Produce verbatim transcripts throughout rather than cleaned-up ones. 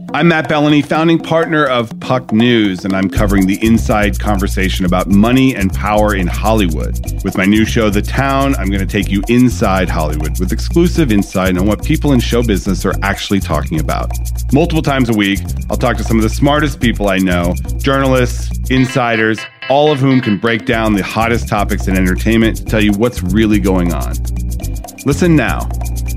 I'm Matt Bellany, founding partner of Puck News, and I'm covering the inside conversation about money and power in Hollywood. With my new show, The Town, I'm going to take you inside Hollywood with exclusive insight on what people in show business are actually talking about. Multiple times a week, I'll talk to some of the smartest people I know, journalists, insiders, all of whom can break down the hottest topics in entertainment to tell you what's really going on. Listen now.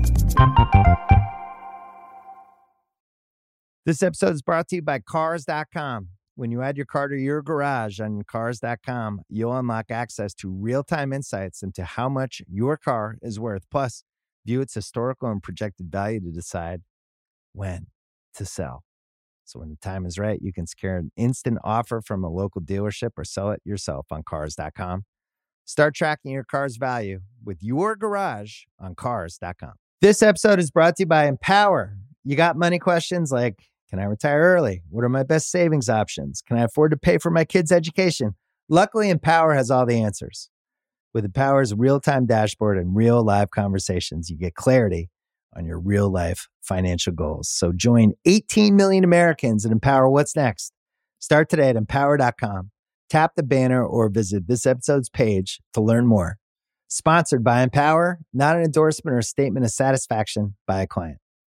This episode is brought to you by Cars dot com. When you add your car to your garage on Cars dot com, you'll unlock access to real-time insights into how much your car is worth. Plus, view its historical and projected value to decide when to sell. So when the time is right, you can secure an instant offer from a local dealership or sell it yourself on Cars dot com. Start tracking your car's value with your garage on Cars dot com. This episode is brought to you by Empower. You got money questions like, can I retire early? What are my best savings options? Can I afford to pay for my kids' education? Luckily, Empower has all the answers. With Empower's real-time dashboard and real live conversations, you get clarity on your real-life financial goals. So join eighteen million Americans and Empower what's next. Start today at empower dot com. Tap the banner or visit this episode's page to learn more. Sponsored by Empower, not an endorsement or a statement of satisfaction by a client.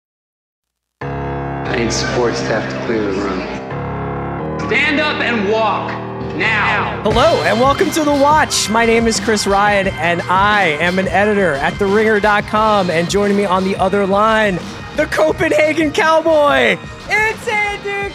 I need support staff to clear the room. Stand up and walk now. Hello and welcome to The Watch. My name is Chris Ryan and I am an editor at the ringer dot com, and joining me on the other line, the Copenhagen Cowboy, it's Andy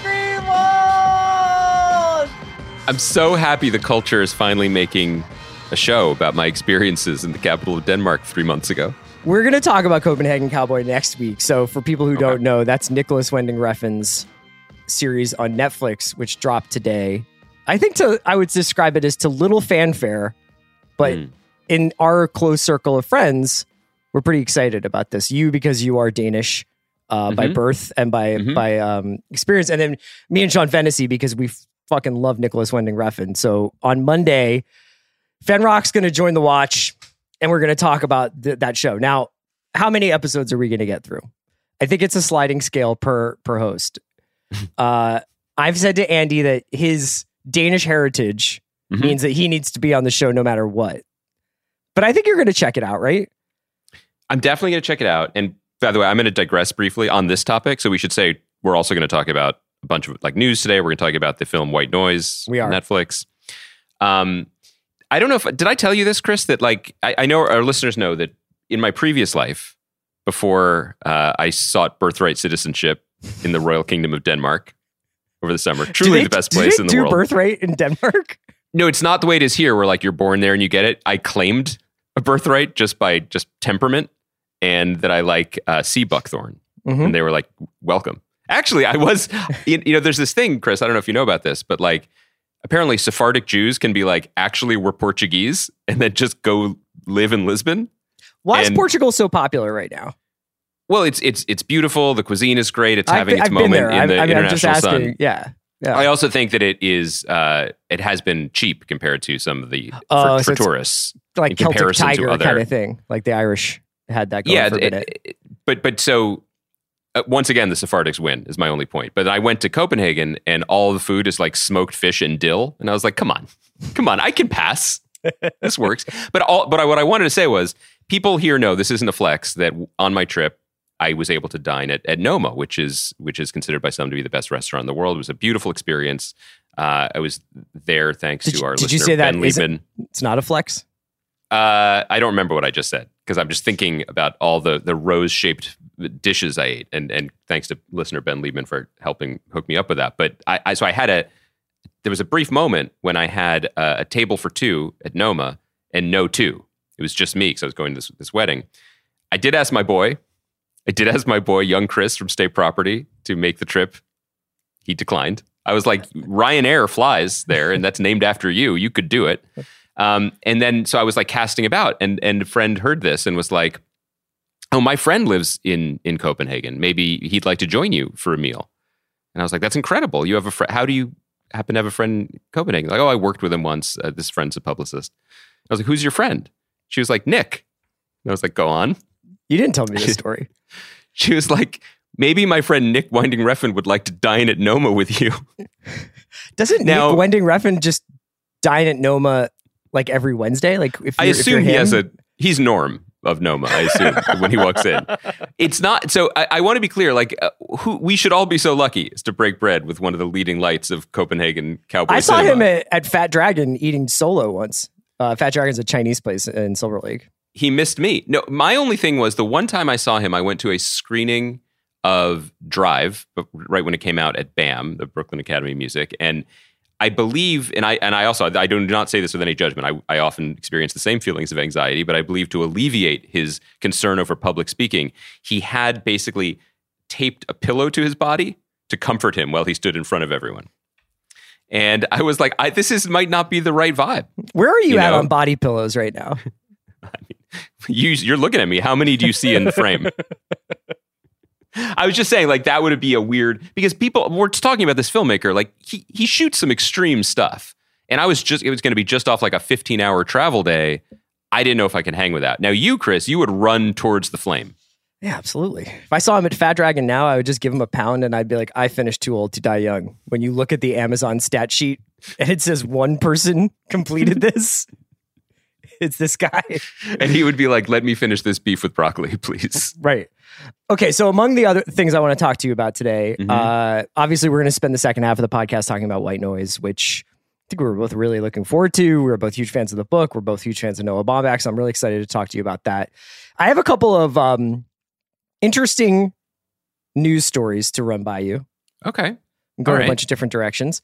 Greenwald. I'm so happy the culture is finally making a show about my experiences in the capital of Denmark three months ago. We're going to talk about Copenhagen Cowboy next week. So for people who okay. don't know, that's Nicholas Winding Refn's series on Netflix, which dropped today. I think to I would describe it as to little fanfare, but mm. in our close circle of friends, we're pretty excited about this. You, because you are Danish uh, mm-hmm. by birth and by mm-hmm. by um, experience. And then me and Sean Fennessy, because we fucking love Nicholas Winding Refn. So on Monday, Fenrock's going to join The Watch, and we're going to talk about th- that show. Now, how many episodes are we going to get through? I think it's a sliding scale per per host. uh, I've said to Andy that his Danish heritage mm-hmm. means that he needs to be on the show no matter what. But I think you're going to check it out, right? I'm definitely going to check it out. And by the way, I'm going to digress briefly on this topic. So we should say we're also going to talk about a bunch of like news today. We're going to talk about the film White Noise we are. on Netflix. Um, I don't know if, did I tell you this, Chris, that like, I, I know our listeners know that in my previous life, before uh, I sought birthright citizenship in the Royal Kingdom of Denmark over the summer, truly they, the best place in the do world. Birthright in Denmark? No, it's not the way it is here, where like you're born there and you get it. I claimed a birthright just by just temperament, and that I like uh, sea buckthorn. Mm-hmm. And they were like, welcome. Actually, I was, you, you know, there's this thing, Chris, I don't know if you know about this, but like, apparently Sephardic Jews can be like, actually we're Portuguese, and then just go live in Lisbon. Why and, is Portugal so popular right now? Well, it's it's it's beautiful. The cuisine is great. It's having I've, its I've moment been there. in I'm, the I mean, international I'm just asking. sun. Yeah, yeah. I also think that it is uh, it has been cheap compared to some of the uh, for, so for tourists, like in Celtic comparison Tiger to other kind of thing. Like the Irish had that going yeah, for a it, minute. It, but but so uh, once again, the Sephardics win is my only point. But I went to Copenhagen and all the food is like smoked fish and dill, and I was like, come on, come on, I can pass. This works. But all but I, what I wanted to say was, people here know this isn't a flex. That on my trip, I was able to dine at, at Noma, which is which is considered by some to be the best restaurant in the world. It was a beautiful experience. Uh, I was there thanks did to you, our did listener, you say that Ben Liebman. It, it's not a flex? Uh, I don't remember what I just said, because I'm just thinking about all the, the rose-shaped dishes I ate. And and thanks to listener Ben Liebman for helping hook me up with that. But I, I so I had a, there was a brief moment when I had a, a table for two at Noma and no two. It was just me because I was going to this, this wedding. I did ask my boy, I did ask my boy, young Chris from State Property, to make the trip. He declined. I was like, Ryanair flies there, and that's named after you. You could do it. Um, and then, so I was like casting about, and and a friend heard this and was like, oh, my friend lives in in Copenhagen. Maybe he'd like to join you for a meal. And I was like, that's incredible. You have a friend. How do you happen to have a friend in Copenhagen? Like, oh, I worked with him once. Uh, this friend's a publicist. I was like, who's your friend? She was like, Nick. And I was like, go on. You didn't tell me this story. She was like, maybe my friend Nick Winding Refn would like to dine at Noma with you. Doesn't Now- Nick Winding Refn just dine at Noma like every Wednesday? Like, if I you're, if assume you're he him? has a, he's Norm of Noma, I assume, when he walks in. It's not, so I, I want to be clear, like, uh, who we should all be so lucky as to break bread with one of the leading lights of Copenhagen cowboy I saw cinema. him at, at Fat Dragon eating solo once. Uh, Fat Dragon's a Chinese place in Silver Lake. He missed me. No, my only thing was the one time I saw him, I went to a screening of Drive, but right when it came out at BAM, the Brooklyn Academy of Music, and I believe, and I and I also, I do not say this with any judgment, I, I often experience the same feelings of anxiety, but I believe to alleviate his concern over public speaking, he had basically taped a pillow to his body to comfort him while he stood in front of everyone. And I was like, I, this is might not be the right vibe. Where are you, You at know? on body pillows right now? You, you're looking at me. How many do you see in the frame? I was just saying, like, that would be a weird, because people, we're talking about this filmmaker, like, he he shoots some extreme stuff. And I was just, it was going to be just off like a fifteen hour travel day. I didn't know if I could hang with that. Now, you, Chris, you would run towards the flame. Yeah, absolutely. If I saw him at Fat Dragon now, I would just give him a pound and I'd be like, I finished Too Old to Die Young. When you look at the Amazon stat sheet and it says one person completed this, it's this guy. And he would be like, let me finish this beef with broccoli, please. Right. Okay, so among the other things I want to talk to you about today, Mhm. uh, obviously we're going to spend the second half of the podcast talking about White Noise, which I think we were both really looking forward to. We were both huge fans of the book. We're both huge fans of Noah Baumbach, so I'm really excited to talk to you about that. I have a couple of um, interesting news stories to run by you. Okay. Go All in right. a bunch of different directions.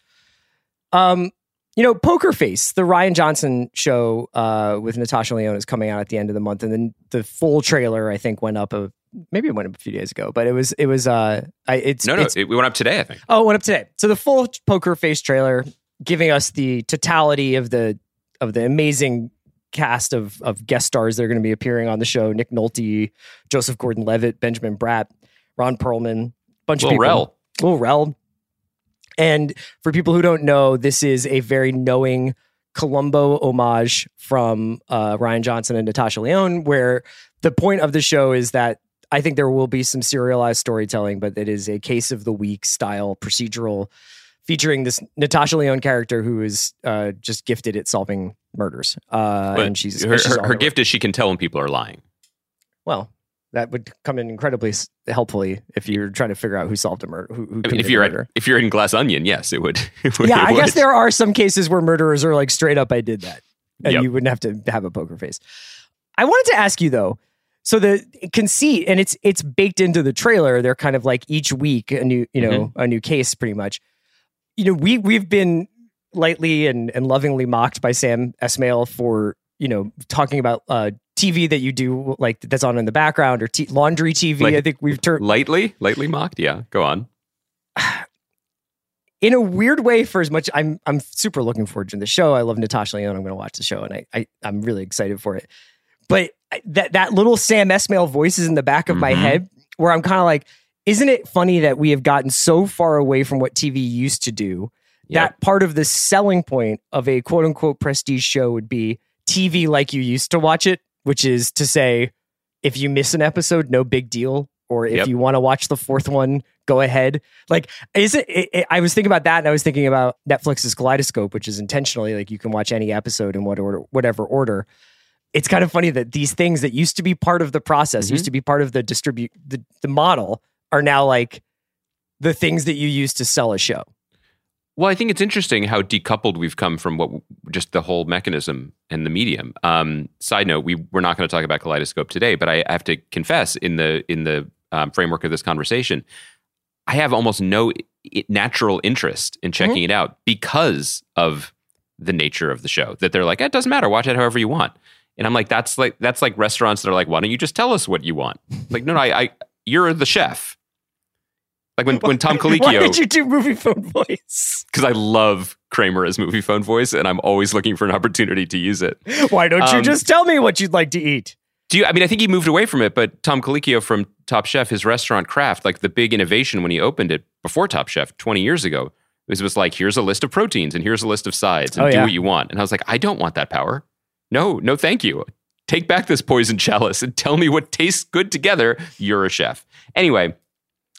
Um, you know, Poker Face, the Ryan Johnson show uh, with Natasha Lyonne is coming out at the end of the month, and then the full trailer I think went up a maybe it went up a few days ago, but it was it was uh, I, it's No, no, it's, it, we went up today, I think. oh, it went up today. So the full Poker Face trailer giving us the totality of the of the amazing cast of of guest stars that are going to be appearing on the show: Nick Nolte, Joseph Gordon-Levitt, Benjamin Bratt, Ron Perlman, bunch of Lil people. Rel. Lil Rel. And for people who don't know, this is a very knowing Columbo homage from uh, Ryan Johnson and Natasha Lyonne, where the point of the show is that I think there will be some serialized storytelling, but it is a case of the week style procedural featuring this Natasha Lyonne character who is uh, just gifted at solving murders. Uh, But and she's her, she's her, on her the- gift is she can tell when people are lying. Well, that would come in incredibly s- helpfully if you're trying to figure out who solved a murder. Who, who I mean, committed if you're the at, murder. if you're in Glass Onion, yes, it would. It would Yeah, it I guess would. there are some cases where murderers are like straight up, I did that. And Yep. you wouldn't have to have a poker face. I wanted to ask you though, so the conceit, and it's it's baked into the trailer, they're kind of like each week a new, you know, a new case pretty much. You know, we we've been lightly and, and lovingly mocked by Sam Esmail for, you know, talking about uh, T V that you do like that's on in the background or t- laundry T V. Like- I think we've turned Lightly, lightly mocked. Yeah, go on. in a weird way, for as much I'm I'm super looking forward to the show. I love Natasha Lyonne. I'm going to watch the show, and I, I I'm really excited for it. But I- that that little Sam Esmail voice is in the back of my Mhm. head, where I'm kind of like, isn't it funny that we have gotten so far away from what T V used to do? Yep. That part of the selling point of a quote unquote prestige show would be T V like you used to watch it, which is to say, if you miss an episode, no big deal. Or if Yep. you want to watch the fourth one, go ahead. Like, is it, it, it? I was thinking about that, and I was thinking about Netflix's Kaleidoscope, which is intentionally like you can watch any episode in what order, whatever order. It's kind of funny that these things that used to be part of the process, Mhm. used to be part of the distribute the, the model, are now like the things that you use to sell a show. Well, I think it's interesting how decoupled we've come from what just the whole mechanism and the medium. Um, side note: we we're not going to talk about Kaleidoscope today, but I have to confess, in the in the um, framework of this conversation, I have almost no i- natural interest in checking it out because of the nature of the show. That they're like, it doesn't matter, watch it however you want. And I'm like, that's like that's like restaurants that are like, why don't you just tell us what you want? Like, no, no, I, I you're the chef. Like when when Tom Colicchio. Why did you do movie phone voice? Because I love Kramer as movie phone voice, and I'm always looking for an opportunity to use it. Why don't you Um, just tell me what you'd like to eat? Do you? I mean, I think he moved away from it, but Tom Colicchio from Top Chef, his restaurant Craft, like the big innovation when he opened it before Top Chef twenty years ago, was was like, here's a list of proteins and here's a list of sides, and Oh, do yeah. what you want. And I was like, I don't want that power. No, no, thank you. Take back this poison chalice and tell me what tastes good together. You're a chef. Anyway,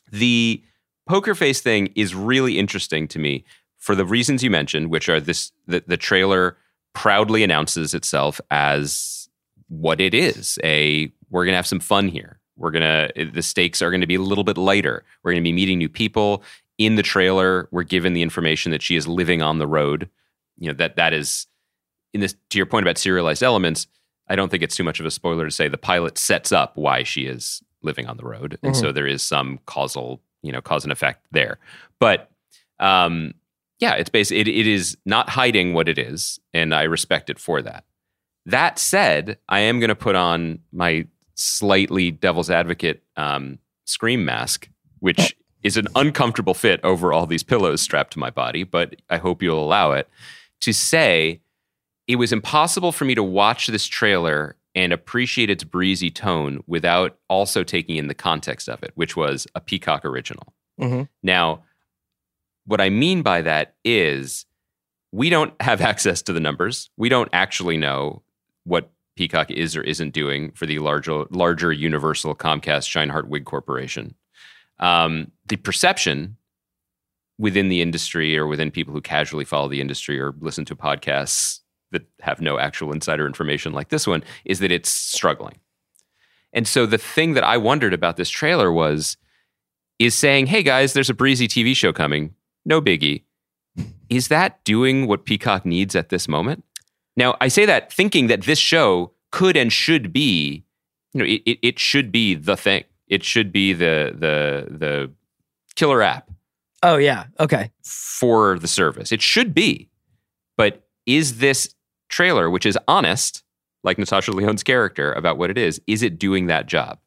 The poker face thing is really interesting to me for the reasons you mentioned, which are this: the, the trailer proudly announces itself as what it is. A we're gonna have some fun here. We're gonna the stakes are gonna be a little bit lighter. We're gonna be meeting new people. In the trailer, we're given the information that she is living on the road. You know, that that is in this to your point about serialized elements. I don't think it's too much of a spoiler to say the pilot sets up why she is living on the road, and mm-hmm. so there is some causal, you know, cause and effect there. But um, yeah, it's basically it, it is not hiding what it is, and I respect it for that. That said, I am going to put on my slightly devil's advocate um, scream mask, which is an uncomfortable fit over all these pillows strapped to my body, but I hope you'll allow it, to say it was impossible for me to watch this trailer and appreciate its breezy tone without also taking in the context of it, which was a Peacock original. Mm-hmm. Now, what I mean by that is we don't have access to the numbers. We don't actually know what Peacock is or isn't doing for the larger, larger Universal Comcast Scheinhart Wig Corporation. Um, the perception within the industry or within people who casually follow the industry or listen to podcasts that have no actual insider information like this one is that it's struggling. And so the thing that I wondered about this trailer was, is saying, hey guys, there's a breezy T V show coming. No biggie. Is that doing what Peacock needs at this moment? Now, I say that thinking that this show could and should be, you know, it, it, it should be the thing. It should be the the the killer app. Oh, yeah. Okay. For the service. It should be. But is this trailer, which is honest, like Natasha Lyonne's character, about what it is, is it doing that job?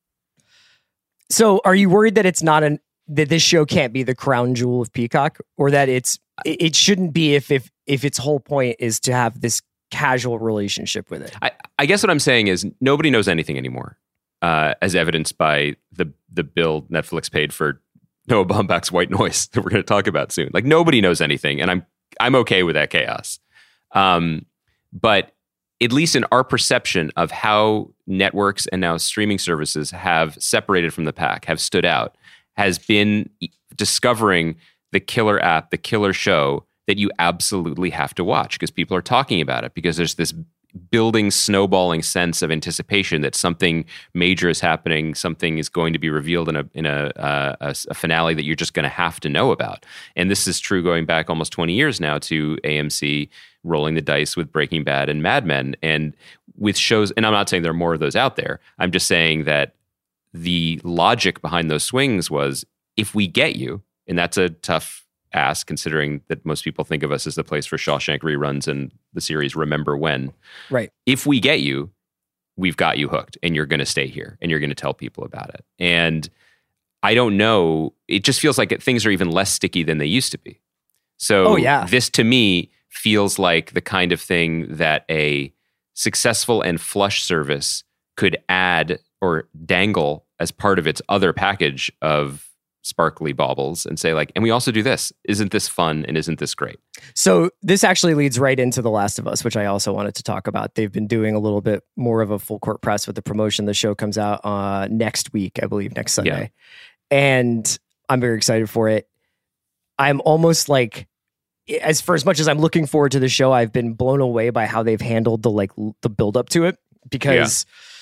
So are you worried that it's not an that this show can't be the crown jewel of Peacock, or that it's it shouldn't be if if if its whole point is to have this casual relationship with it? I, I guess what I'm saying is nobody knows anything anymore, uh, as evidenced by the the bill Netflix paid for Noah Baumbach's White Noise that we're going to talk about soon. Like nobody knows anything, and I'm I'm okay with that chaos. Um, but at least in our perception of how networks and now streaming services have separated from the pack, have stood out, has been discovering the killer app, the killer show that you absolutely have to watch because people are talking about it, because there's this building, snowballing sense of anticipation that something major is happening, something is going to be revealed in a in a, uh, a, a finale that you're just going to have to know about. And this is true going back almost twenty years now to A M C rolling the dice with Breaking Bad and Mad Men. And with shows, and I'm not saying there are more of those out there, I'm just saying that the logic behind those swings was, if we get you, and that's a tough ask considering that most people think of us as the place for Shawshank reruns and the series Remember When. Right. If we get you, we've got you hooked, and you're going to stay here and you're going to tell people about it. And I don't know, it just feels like it, things are even less sticky than they used to be. So oh, yeah. This to me feels like the kind of thing that a successful and flush service could add or dangle as part of its other package of sparkly baubles and say like, and we also do this. Isn't this fun? And isn't this great? So this actually leads right into The Last of Us, which I also wanted to talk about. They've been doing a little bit more of a full court press with the promotion. The show comes out uh, next week, I believe, next Sunday. Yeah. And I'm very excited for it. I'm almost like, as for as much as I'm looking forward to the show, I've been blown away by how they've handled the like the build up to it, because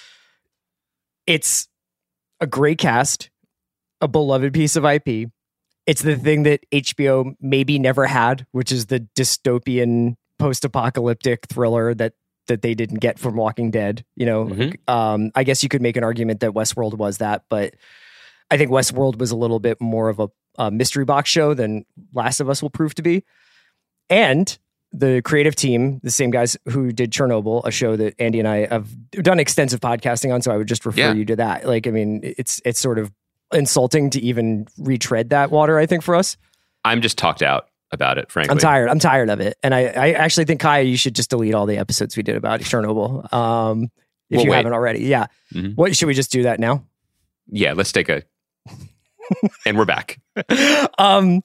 yeah. it's a great cast, a beloved piece of I P. It's the thing that H B O maybe never had, which is the dystopian post-apocalyptic thriller that that they didn't get from Walking Dead. You know, mm-hmm. um, I guess you could make an argument that Westworld was that, but I think Westworld was a little bit more of a, a mystery box show than Last of Us will prove to be. And the creative team, the same guys who did Chernobyl, a show that Andy and I have done extensive podcasting on, so I would just refer yeah. you to that. Like, I mean, it's it's sort of insulting to even retread that water, I think, for us. I'm just talked out about it, frankly. I'm tired. I'm tired of it. And I, I actually think, Kaya, you should just delete all the episodes we did about Chernobyl. Um, if well, you wait. haven't already. Yeah. Mm-hmm. What, should we just do that now? Yeah, let's take a... and we're back. um,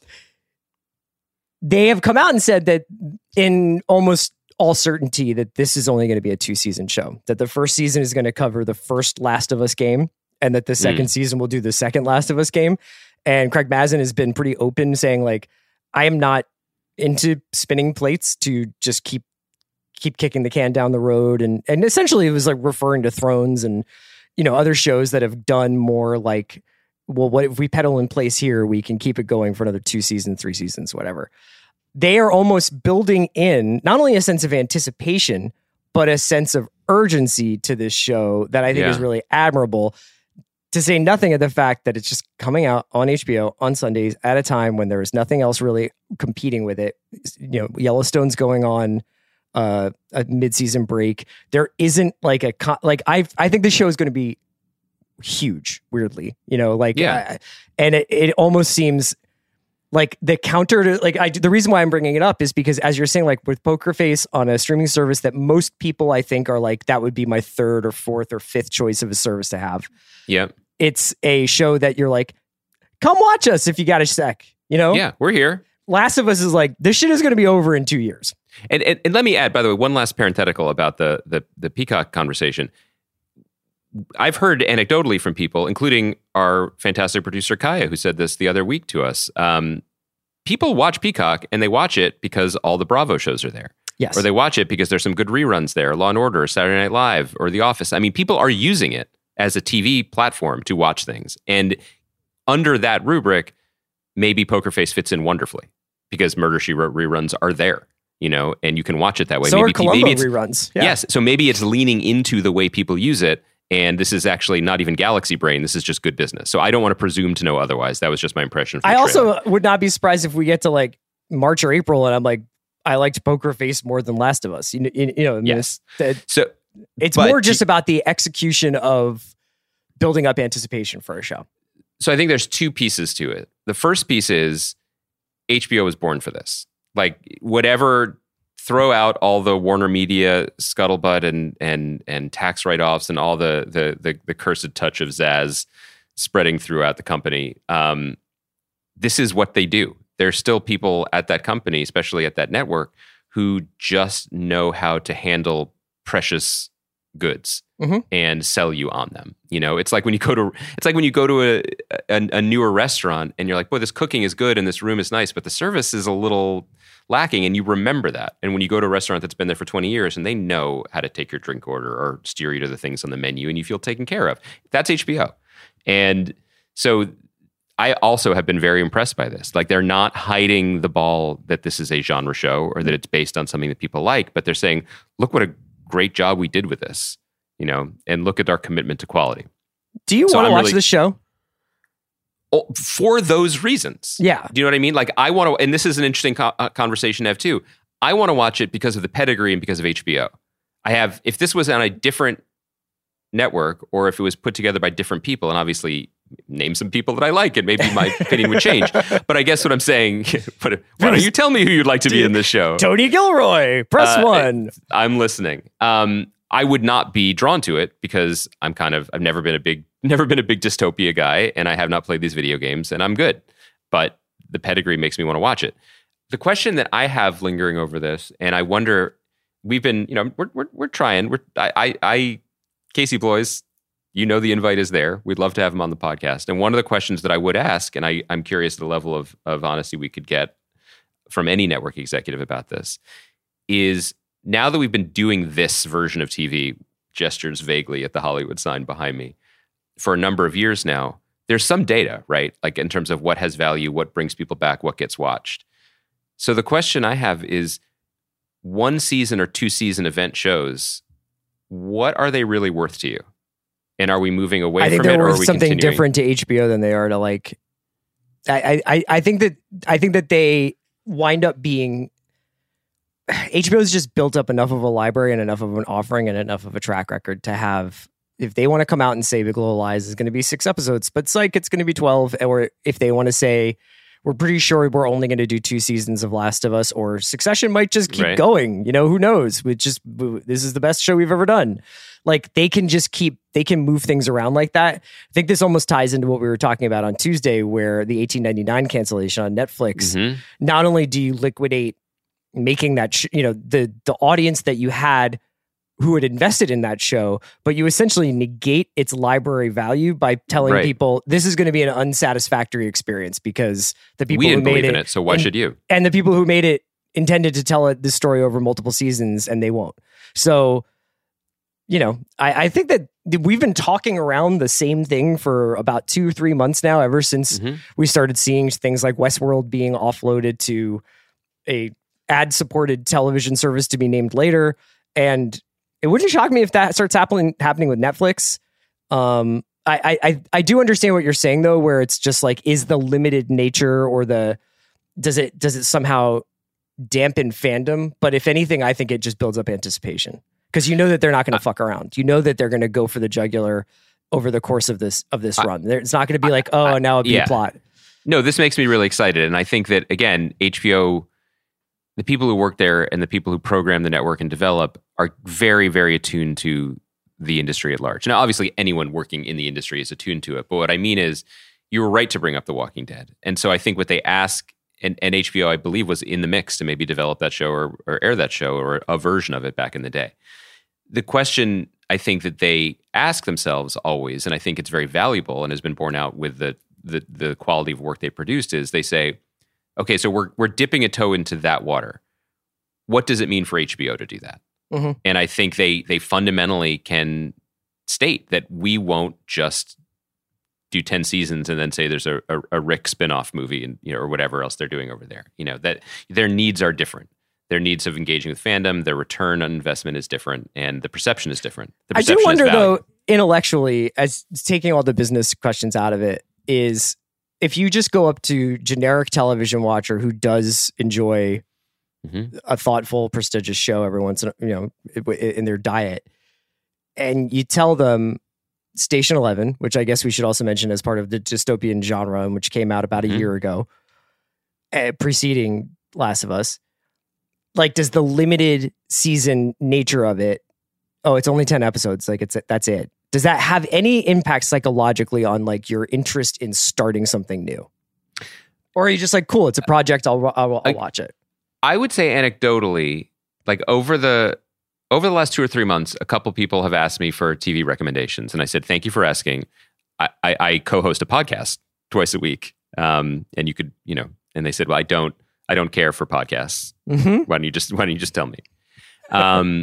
they have come out and said that in almost all certainty that this is only going to be a two-season show. That the first season is going to cover the first Last of Us game, and that the second mm. season will do the second Last of Us game. And Craig Mazin has been pretty open, saying like, I am not into spinning plates to just keep keep kicking the can down the road. And and essentially it was like referring to Thrones and, you know, other shows that have done more like, well, what if we pedal in place here, we can keep it going for another two seasons, three seasons, whatever. They are almost building in not only a sense of anticipation, but a sense of urgency to this show that I think yeah. is really admirable, to say nothing of the fact that it's just coming out on H B O on Sundays at a time when there is nothing else really competing with it. You know, Yellowstone's going on uh, a mid-season break. There isn't like a, co- like I I think the show is going to be huge, weirdly, you know, like, yeah. uh, and it, it almost seems like the counter to like, I, the reason why I'm bringing it up is because as you're saying, like with Poker Face on a streaming service that most people I think are like, that would be my third or fourth or fifth choice of a service to have. Yeah. It's a show that you're like, come watch us if you got a sec, you know? Yeah, we're here. Last of Us is like, this shit is going to be over in two years. And, and and let me add, by the way, one last parenthetical about the the the Peacock conversation. I've heard anecdotally from people, including our fantastic producer Kaya, who said this the other week to us. Um, people watch Peacock and they watch it because all the Bravo shows are there. Yes. Or they watch it because there's some good reruns there, Law and Order, Saturday Night Live, or The Office. I mean, people are using it as a T V platform to watch things. And under that rubric, maybe Poker Face fits in wonderfully because Murder, She Wrote reruns are there. You know, and you can watch it that way. So maybe, are Columbo maybe it's, reruns. Yeah. Yes. So maybe it's leaning into the way people use it. And this is actually not even Galaxy Brain. This is just good business. So I don't want to presume to know otherwise. That was just my impression. From I the also would not be surprised if we get to like March or April and I'm like, I liked Poker Face more than Last of Us. You know, you, you know yes. That, so it's more just about the execution of building up anticipation for a show. So I think there's two pieces to it. The first piece is H B O was born for this. Like whatever, throw out all the Warner Media scuttlebutt and and and tax write-offs and all the the the, the cursed touch of Zaz spreading throughout the company. Um, this is what they do. There's still people at that company, especially at that network, who just know how to handle precious goods mm-hmm. and sell you on them. You know, it's like when you go to it's like when you go to a, a a newer restaurant and you're like, boy, this cooking is good and this room is nice, but the service is a little lacking, and you remember that. And when you go to a restaurant that's been there for twenty years and they know how to take your drink order or steer you to the things on the menu and you feel taken care of, that's H B O. And so I also have been very impressed by this. Like they're not hiding the ball that this is a genre show or that it's based on something that people like, but they're saying, look what a great job we did with this, you know, and look at our commitment to quality. Do you so want to I'm watch really, this show? Oh, for those reasons. Yeah. Do you know what I mean? Like I want to, and this is an interesting co- conversation to have too. I want to watch it because of the pedigree and because of H B O. I have, if this was on a different network or if it was put together by different people, and obviously name some people that I like and maybe my opinion would change. But I guess what I'm saying, why don't you tell me who you'd like to be in this show? Tony Gilroy, press uh, one. I'm listening. Um, I would not be drawn to it because I'm kind of, I've never been a big, never been a big dystopia guy, and I have not played these video games, and I'm good. But the pedigree makes me want to watch it. The question that I have lingering over this, and I wonder, we've been, you know, we're we're, we're trying. We're I, I I Casey Bloys, you know, the invite is there. We'd love to have him on the podcast. And one of the questions that I would ask, and I I'm curious the level of of honesty we could get from any network executive about this, is now that we've been doing this version of T V, gestures vaguely at the Hollywood sign behind me, for a number of years now, there's some data, right? Like in terms of what has value, what brings people back, what gets watched. So the question I have is, one season or two season event shows, what are they really worth to you? And are we moving away I think from they're it, or worth are we something continuing? different to H B O than they are to like. I, I I think that I think that they wind up being. H B O's just built up enough of a library and enough of an offering and enough of a track record to have. If they want to come out and say Big Little Lies is going to be six episodes, but Psych, it's going to be twelve, or if they want to say we're pretty sure we're only going to do two seasons of Last of Us, or Succession might just keep right. going. You know, who knows? We just this is the best show we've ever done. Like they can just keep, they can move things around like that. I think this almost ties into what we were talking about on Tuesday, where the eighteen ninety-nine cancellation on Netflix. Mm-hmm. Not only do you liquidate making that, sh- you know, the the audience that you had who had invested in that show, but you essentially negate its library value by telling Right. people this is going to be an unsatisfactory experience because the people we who didn't made believe it, in it, so why and, should you? and the people who made it intended to tell it this story over multiple seasons, and they won't. So, you know, I, I think that we've been talking around the same thing for about two, three months now, ever since Mhm. we started seeing things like Westworld being offloaded to a ad-supported television service to be named later. And it wouldn't shock me if that starts happening happening with Netflix. Um, I, I I do understand what you're saying though, where it's just like, is the limited nature or the does it does it somehow dampen fandom? But if anything, I think it just builds up anticipation because you know that they're not going to fuck around. You know that they're going to go for the jugular over the course of this of this I, run. There- It's not going to be like, oh, now a B yeah. plot. No, this makes me really excited. And I think that, again, H B O, the people who work there and the people who program the network and develop are very, very attuned to the industry at large. Now, obviously, anyone working in the industry is attuned to it. But what I mean is, you were right to bring up The Walking Dead. And so I think what they ask, and, and H B O, I believe, was in the mix to maybe develop that show or, or air that show or a version of it back in the day. The question I think that they ask themselves always, and I think it's very valuable and has been borne out with the the, the quality of work they produced, is they say, okay, so we're we're dipping a toe into that water. What does it mean for H B O to do that? Mm-hmm. And I think they they fundamentally can state that we won't just do ten seasons and then say there's a, a, a Rick spinoff movie and you know or whatever else they're doing over there. You know that their needs are different. Their needs of engaging with fandom, their return on investment is different, and the perception is different. The I do perception is wonder, value. though, intellectually, as taking all the business questions out of it, is if you just go up to generic television watcher who does enjoy Mhm. a thoughtful, prestigious show every once in a, you know i- in their diet, and you tell them Station Eleven, which I guess we should also mention as part of the dystopian genre, and which came out about Mhm. a year ago, uh, preceding Last of Us. Like, does the limited season nature of it, oh, it's only ten episodes, like it's that's it. Does that have any impact psychologically on like your interest in starting something new? Or are you just like, cool, it's a project, I'll I'll, I'll I- watch it. I would say anecdotally, like over the over the last two or three months, a couple people have asked me for T V recommendations, and I said, "Thank you for asking." I, I, I co-host a podcast twice a week, um, and you could, you know, and they said, "Well, I don't, I don't care for podcasts. Mm-hmm. Why don't you just, why don't you just tell me?" Um,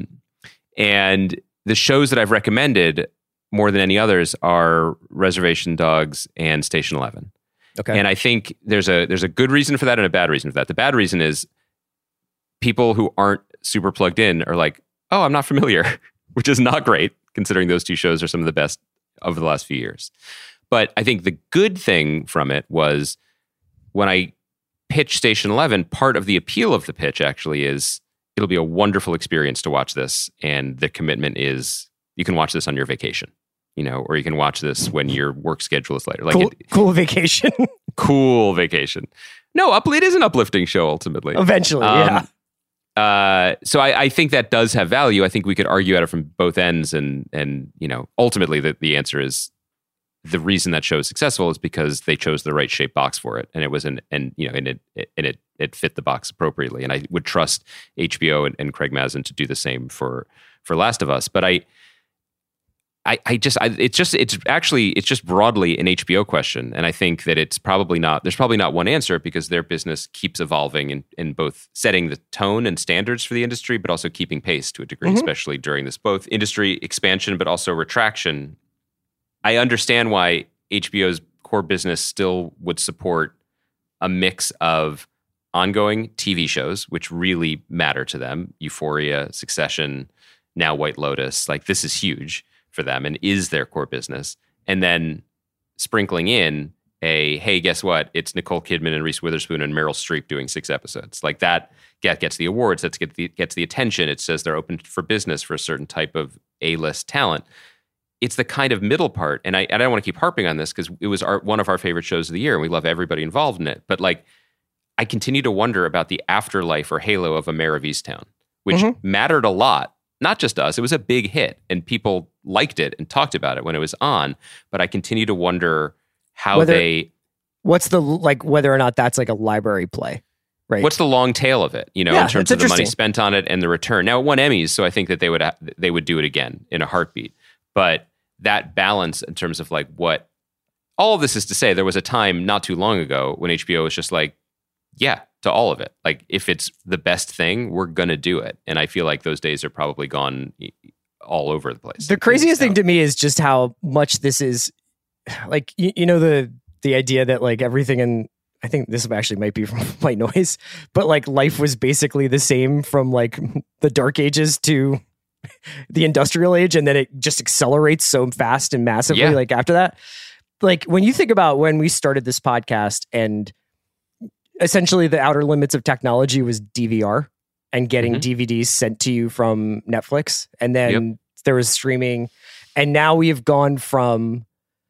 and the shows that I've recommended more than any others are Reservation Dogs and Station Eleven. Okay. And I think there's a there's a good reason for that and a bad reason for that. The bad reason is people who aren't super plugged in are like, oh, I'm not familiar, which is not great considering those two shows are some of the best over the last few years. But I think the good thing from it was when I pitched Station Eleven, part of the appeal of the pitch actually is it'll be a wonderful experience to watch this. And the commitment is you can watch this on your vacation, you know, or you can watch this when your work schedule is later. Like cool, it, cool vacation. cool vacation. No, up, it is an uplifting show ultimately. Eventually, Um, yeah. Uh, so I, I think that does have value. I think we could argue at it from both ends, and and you know, ultimately the, the answer is the reason that show is successful is because they chose the right shape box for it, and it was an and you know, and it, it and it it fit the box appropriately. And I would trust H B O and, and Craig Mazin to do the same for for Last of Us. But I. I, I just, I, it's just, it's actually, it's just broadly an H B O question. And I think that it's probably not, there's probably not one answer because their business keeps evolving in, in both setting the tone and standards for the industry, but also keeping pace to a degree, Mhm. especially during this both industry expansion, but also retraction. I understand why H B O's core business still would support a mix of ongoing T V shows, which really matter to them. Euphoria, Succession, now White Lotus, like this is huge for them and is their core business. And then sprinkling in a, hey, guess what? It's Nicole Kidman and Reese Witherspoon and Meryl Streep doing six episodes. Like that get, gets the awards, that gets the, gets the attention. It says they're open for business for a certain type of A-list talent. It's the kind of middle part. And I, and I don't want to keep harping on this because it was our, one of our favorite shows of the year and we love everybody involved in it. But like, I continue to wonder about the afterlife or halo of A Mare of Easttown, which Mhm. mattered a lot. Not just us, it was a big hit and people liked it and talked about it when it was on. But I continue to wonder how Whether- they, What's the like whether or not that's like a library play? Right. What's the long tail of it, you know, Yeah, in terms it's of the money interesting. spent on it and the return? Now, it won Emmys, so I think that they would they would do it again in a heartbeat. But that balance in terms of like what all of this is to say, there was a time not too long ago when H B O was just like, yeah, to all of it. Like, if it's the best thing, we're going to do it. And I feel like those days are probably gone all over the place. The craziest thing to me is just how much this is like, you, you know, the the idea that like everything in, I think this actually might be from White Noise, but like life was basically the same from like the Dark Ages to the Industrial Age, and then it just accelerates so fast and massively Yeah. like after that. Like when you think about when we started this podcast and essentially the outer limits of technology was D V R and getting Mhm. D V Ds sent to you from Netflix, and then Yep. there was streaming, and now we have gone from,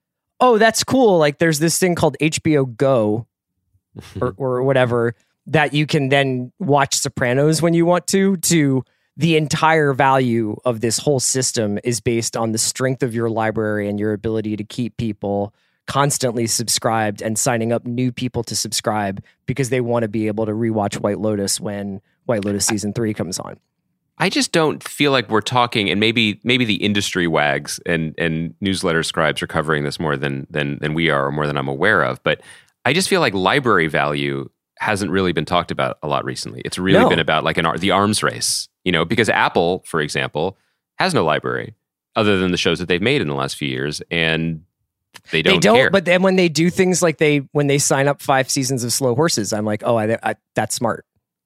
oh, that's cool, like there's this thing called H B O Go or, or whatever that you can then watch Sopranos when you want to, to the entire value of this whole system is based on the strength of your library and your ability to keep people constantly subscribed and signing up new people to subscribe because they want to be able to rewatch White Lotus when White Lotus season three comes on. I just don't feel like we're talking, and maybe maybe the industry wags and and newsletter scribes are covering this more than than than we are, or more than I'm aware of. But I just feel like library value hasn't really been talked about a lot recently. It's really No. been about like an ar- the arms race, you know, because Apple, for example, has no library other than the shows that they've made in the last few years, and they don't. They don't, care. but then when they do things like they when they sign up five seasons of Slow Horses, I'm like, oh, I, I, that's smart.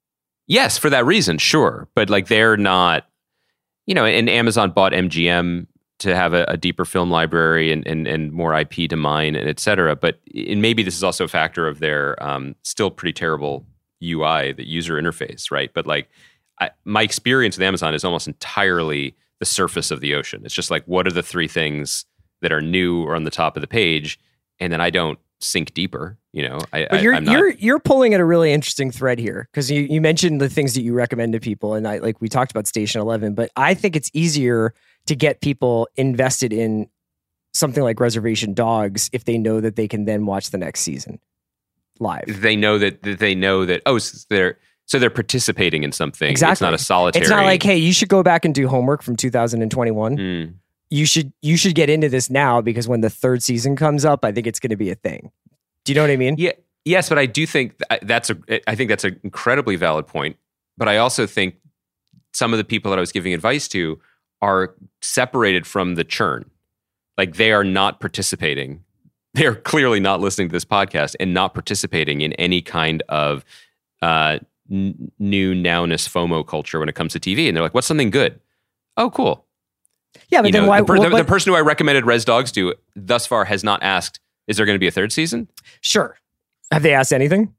Yes, for that reason, sure. But like they're not, you know, and Amazon bought M G M to have a, a deeper film library and, and and more I P to mine and et cetera. But and maybe this is also a factor of their um, still pretty terrible U I, the user interface, right? But like I, my experience with Amazon is almost entirely the surface of the ocean. It's just like, what are the three things that are new or on the top of the page? And then I don't sink deeper, you know. I, But you're I, I'm not, you're you're pulling at a really interesting thread here because you, you mentioned the things that you recommend to people, and I like we talked about Station Eleven, but I think it's easier to get people invested in something like Reservation Dogs if they know that they can then watch the next season live. they know that, that they know that oh so they're so they're participating in something. Exactly. It's not a solitary. It's not like, hey, you should go back and do homework from two thousand twenty-one. Hmm. You should you should get into this now because when the third season comes up, I think it's going to be a thing. Do you know what I mean? Yeah, yes, but I do think th- that's a. I think that's an incredibly valid point. But I also think some of the people that I was giving advice to are separated from the churn. Like they are not participating. They are clearly not listening to this podcast and not participating in any kind of uh, n- new nowness FOMO culture when it comes to T V. And they're like, "What's something good? Oh, cool." Yeah, but You then know, why? the, per- what- the, the what- person who I recommended Res Dogs to thus far has not asked, "Is there going to be a third season?" Sure. Have they asked anything?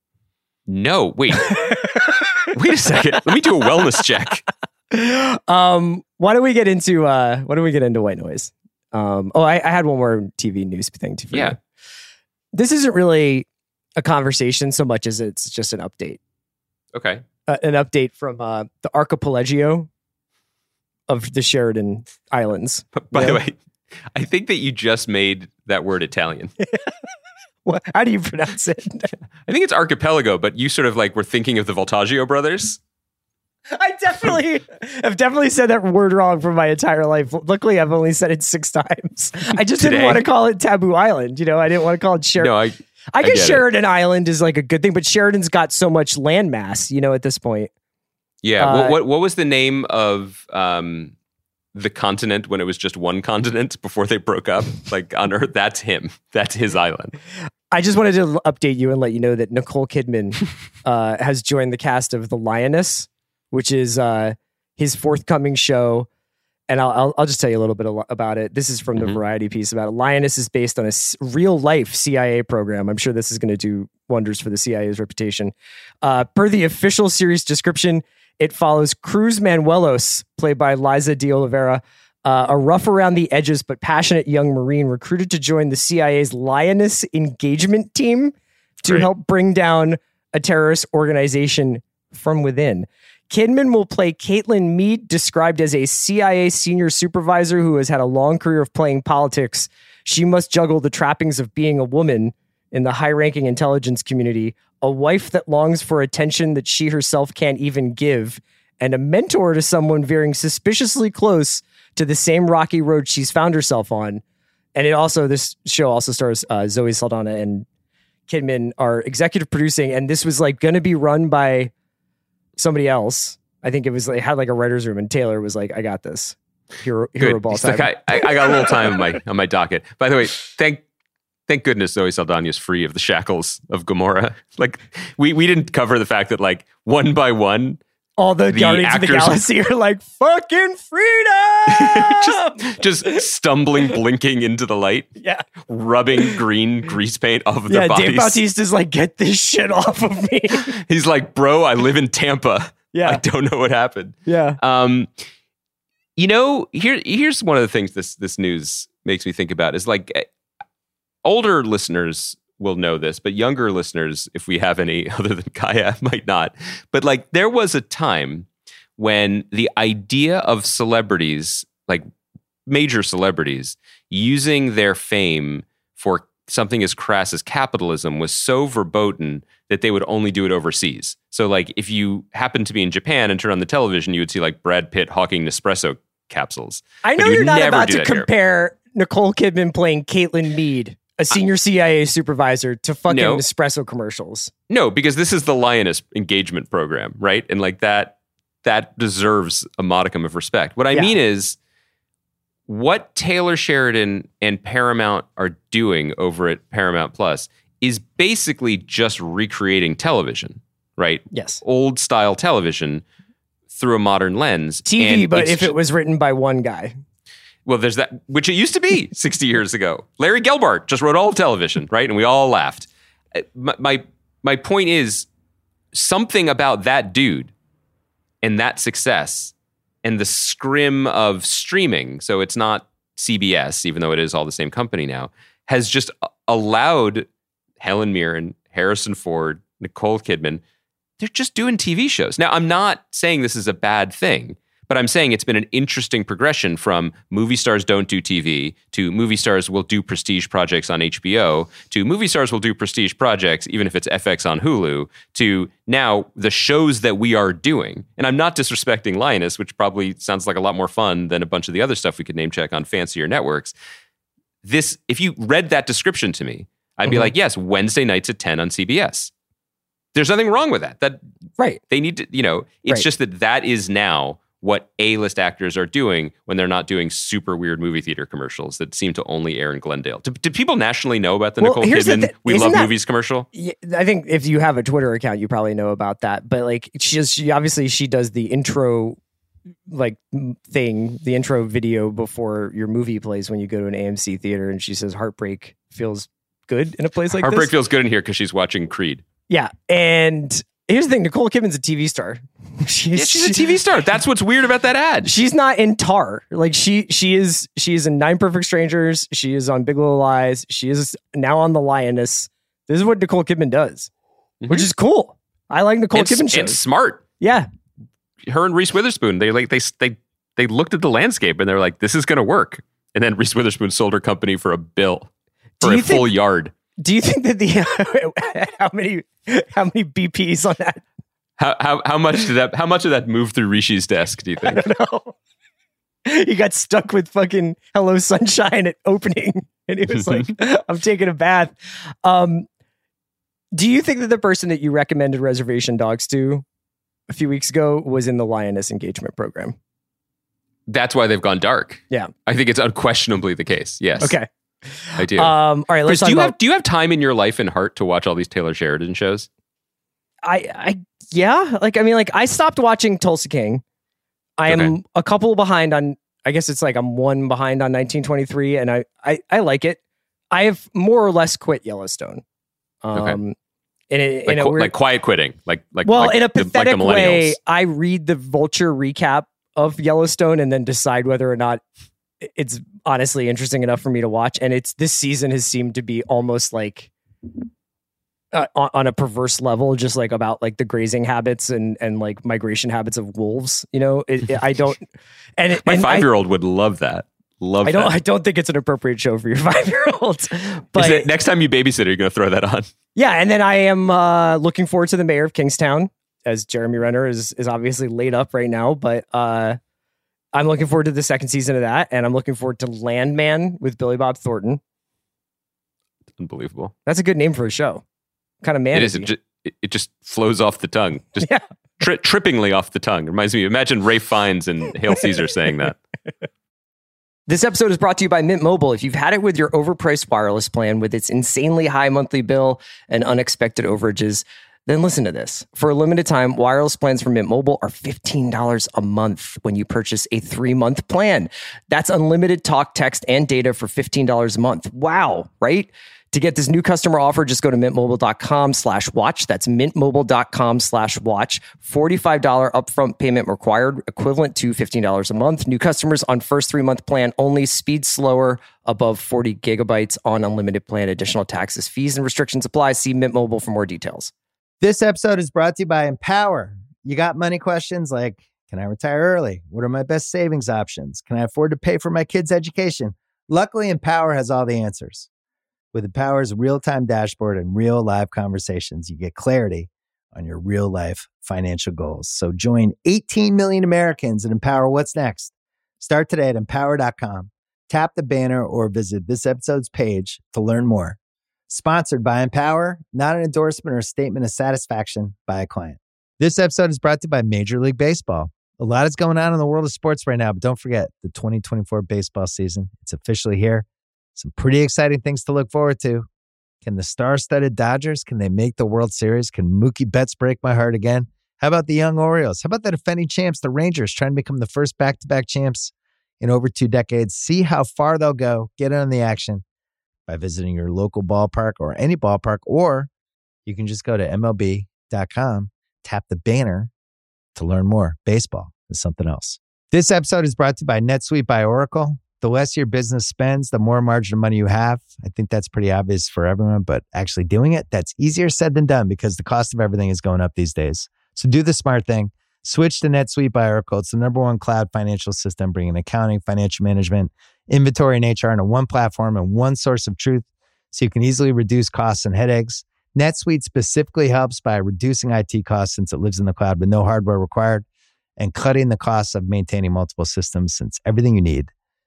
No. Wait. Wait a second. Let me do a wellness check. um, why don't we get into uh, why don't we get into White Noise? Um, oh, I, I had one more T V news thing to. Yeah. This isn't really a conversation so much as it's just an update. Okay. Uh, an update from uh, the archipelago of the Sheridan Islands. By Yeah. the way, I think that you just made that word Italian. What? How do you pronounce it? I think it's archipelago, but you sort of like were thinking of the Voltaggio brothers. I definitely have definitely said that word wrong for my entire life. Luckily, I've only said it six times. I just didn't Today. want to call it Taboo Island. You know, I didn't want to call it Sheridan. No, I. I guess get it. Sheridan Island is like a good thing, but Sheridan's got so much landmass, you know, at this point. Yeah. Uh, what, what what was the name of um, the continent when it was just one continent before they broke up? Like on Earth, that's him. That's his island. I just wanted to update you and let you know that Nicole Kidman uh, has joined the cast of The Lioness, which is uh, his forthcoming show. And I'll, I'll I'll just tell you a little bit al- about it. This is from the Mhm. Variety piece about it. Lioness is based on a s- real life C I A program. I'm sure this is going to do wonders for the C I A's reputation. Uh, per the official series description, it follows Cruz Manuelos, played by Liza de Oliveira, uh, a rough around the edges but passionate young Marine recruited to join the C I A's Lioness engagement team to Great. help bring down a terrorist organization from within. Kidman will play Caitlin Mead, described as a C I A senior supervisor who has had a long career of playing politics. She must juggle the trappings of being a woman in the high-ranking intelligence community, a wife that longs for attention that she herself can't even give, and a mentor to someone veering suspiciously close to the same rocky road she's found herself on. And it also, this show also stars uh, Zoe Saldana and Kidman are executive producing, and this was like going to be run by somebody else. I think it was like, had like a writer's room, and Taylor was like, I got this. Hero, hero ball time. Like, I, I got a little time on my on my docket. By the way, thank thank goodness Zoe Saldana is free of the shackles of Gamora. Like we we didn't cover the fact that like one by one, all the, the Guardians of the Galaxy are like fucking freedom, just, just stumbling, blinking into the light. Yeah, rubbing green grease paint off of yeah, their bodies. Dave Bautista's like, get this shit off of me. He's like, bro, I live in Tampa. Yeah, I don't know what happened. Yeah. Um. You know, here here's one of the things this this news makes me think about is like older listeners will know this, but younger listeners, if we have any other than Kaya, might not. But like there was a time when the idea of celebrities, like major celebrities, using their fame for something as crass as capitalism was so verboten that they would only do it overseas. So like if you happen to be in Japan and turn on the television, you would see like Brad Pitt hawking Nespresso capsules. I know you're not about to compare here. Nicole Kidman playing Caitlin Mead, a senior C I A supervisor, to fucking no. Nespresso commercials. No, because this is the Lioness engagement program, right? And like that, that deserves a modicum of respect. What I yeah. mean is what Taylor Sheridan and Paramount are doing over at Paramount Plus is basically just recreating television, right? Yes. Old style television through a modern lens. T V, but if it was written by one guy. Well, there's that, which it used to be sixty years ago. Larry Gelbart just wrote all of television, right? And we all laughed. My, my, my point is something about that dude and that success and the scrim of streaming, so it's not C B S, even though it is all the same company now, has just allowed Helen Mirren, Harrison Ford, Nicole Kidman, they're just doing T V shows. Now, I'm not saying this is a bad thing, but I'm saying it's been an interesting progression from movie stars don't do T V to movie stars will do prestige projects on H B O to movie stars will do prestige projects even if it's F X on Hulu to now the shows that we are doing. And I'm not disrespecting Lioness, which probably sounds like a lot more fun than a bunch of the other stuff we could name check on fancier networks. This, if you read that description to me, I'd mm-hmm. be like, yes, Wednesday nights at ten on C B S. There's nothing wrong with that. That right. They need to, you know, it's right. just that that is now what A-list actors are doing when they're not doing super weird movie theater commercials that seem to only air in Glendale. Do, do people nationally know about the well, Nicole Kidman the th- We Love that, Movies commercial? Yeah, I think if you have a Twitter account, you probably know about that. But like, she, just, she obviously she does the intro like thing, the intro video before your movie plays when you go to an A M C theater, and she says heartbreak feels good in a place like heartbreak this. feels good in here because she's watching Creed. Yeah, and here's the thing: Nicole Kidman's a T V star. She's, yeah, she's a T V star. That's what's weird about that ad. She's not in Tar. Like she, she is. She is in Nine Perfect Strangers. She is on Big Little Lies. She is now on The Lioness. This is what Nicole Kidman does, mm-hmm. which is cool. I like Nicole and, Kidman shows. And smart. Yeah, her and Reese Witherspoon. They like they they they looked at the landscape and they're like, this is going to work. And then Reese Witherspoon sold her company for a bill for a think, full yard. Do you think that the how many how many B Ps on that? How how how much did that how much of that move through Rishi's desk, do you think? I don't know. He got stuck with fucking Hello Sunshine at opening and he was like, I'm taking a bath. Um, do you think that the person that you recommended Reservation Dogs to a few weeks ago was in the Lioness engagement program? That's why they've gone dark. Yeah. I think it's unquestionably the case. Yes. Okay. I do. Um, all right, let's Chris, do you about, have do you have time in your life and heart to watch all these Taylor Sheridan shows? I, I, yeah, like I mean, like I stopped watching Tulsa King. I am okay. a couple behind on. I guess it's like I'm one behind on nineteen twenty-three, and I, I, I like it. I have more or less quit Yellowstone. Um, okay. In a, like, in a weird, like quiet quitting, like like well, like in a the, pathetic like way. I read the Vulture recap of Yellowstone and then decide whether or not it's honestly interesting enough for me to watch. And it's this season has seemed to be almost like uh, on, on a perverse level, just like about like the grazing habits and, and like migration habits of wolves. You know, it, it, I don't. And it, my and five year old would love that. Love I don't. that. I don't think it's an appropriate show for your five-year-old. But Is it, next time you babysit, are you going to throw that on? yeah, and then I am uh, looking forward to The Mayor of Kingstown, as Jeremy Renner is is obviously laid up right now. But uh, I'm looking forward to the second season of that, and I'm looking forward to Landman with Billy Bob Thornton. Unbelievable. That's a good name for a show. Kind of man. It is. It just, it, it just flows off the tongue. Just Yeah. tri- trippingly off the tongue. It reminds me. Imagine Ray Fiennes and Hail Caesar saying that. This episode is brought to you by Mint Mobile. If you've had it with your overpriced wireless plan with its insanely high monthly bill and unexpected overages, then listen to this. For a limited time, wireless plans from Mint Mobile are fifteen dollars a month when you purchase a three-month plan. That's unlimited talk, text, and data for fifteen dollars a month. Wow, right? To get this new customer offer, just go to mintmobile.com slash watch. That's mintmobile.com slash watch. forty-five dollars upfront payment required, equivalent to fifteen dollars a month. New customers on first three-month plan only. Speed slower, above forty gigabytes on unlimited plan. Additional taxes, fees, and restrictions apply. See Mint Mobile for more details. This episode is brought to you by Empower. You got money questions like, can I retire early? What are my best savings options? Can I afford to pay for my kids' education? Luckily, Empower has all the answers. With Empower's real-time dashboard and real live conversations, you get clarity on your real-life financial goals. So join eighteen million Americans and Empower what's next. Start today at empower dot com. Tap the banner or visit this episode's page to learn more. Sponsored by Empower, not an endorsement or a statement of satisfaction by a client. This episode is brought to you by Major League Baseball. A lot is going on in the world of sports right now, but don't forget the twenty twenty-four baseball season. It's officially here. Some pretty exciting things to look forward to. Can the star-studded Dodgers, can they make the World Series? Can Mookie Betts break my heart again? How about the young Orioles? How about the defending champs, the Rangers, trying to become the first back-to-back champs in over two decades? See how far they'll go. Get in on the action by visiting your local ballpark or any ballpark, or you can just go to M L B dot com, tap the banner to learn more. Baseball is something else. This episode is brought to you by NetSuite by Oracle. The less your business spends, the more margin of money you have. I think that's pretty obvious for everyone, but actually doing it, that's easier said than done because the cost of everything is going up these days. So do the smart thing. Switch to NetSuite by Oracle. It's the number one cloud financial system, bringing accounting, financial management, inventory, and H R into one platform and one source of truth so you can easily reduce costs and headaches. NetSuite specifically helps by reducing I T costs since it lives in the cloud with no hardware required and cutting the costs of maintaining multiple systems since everything you need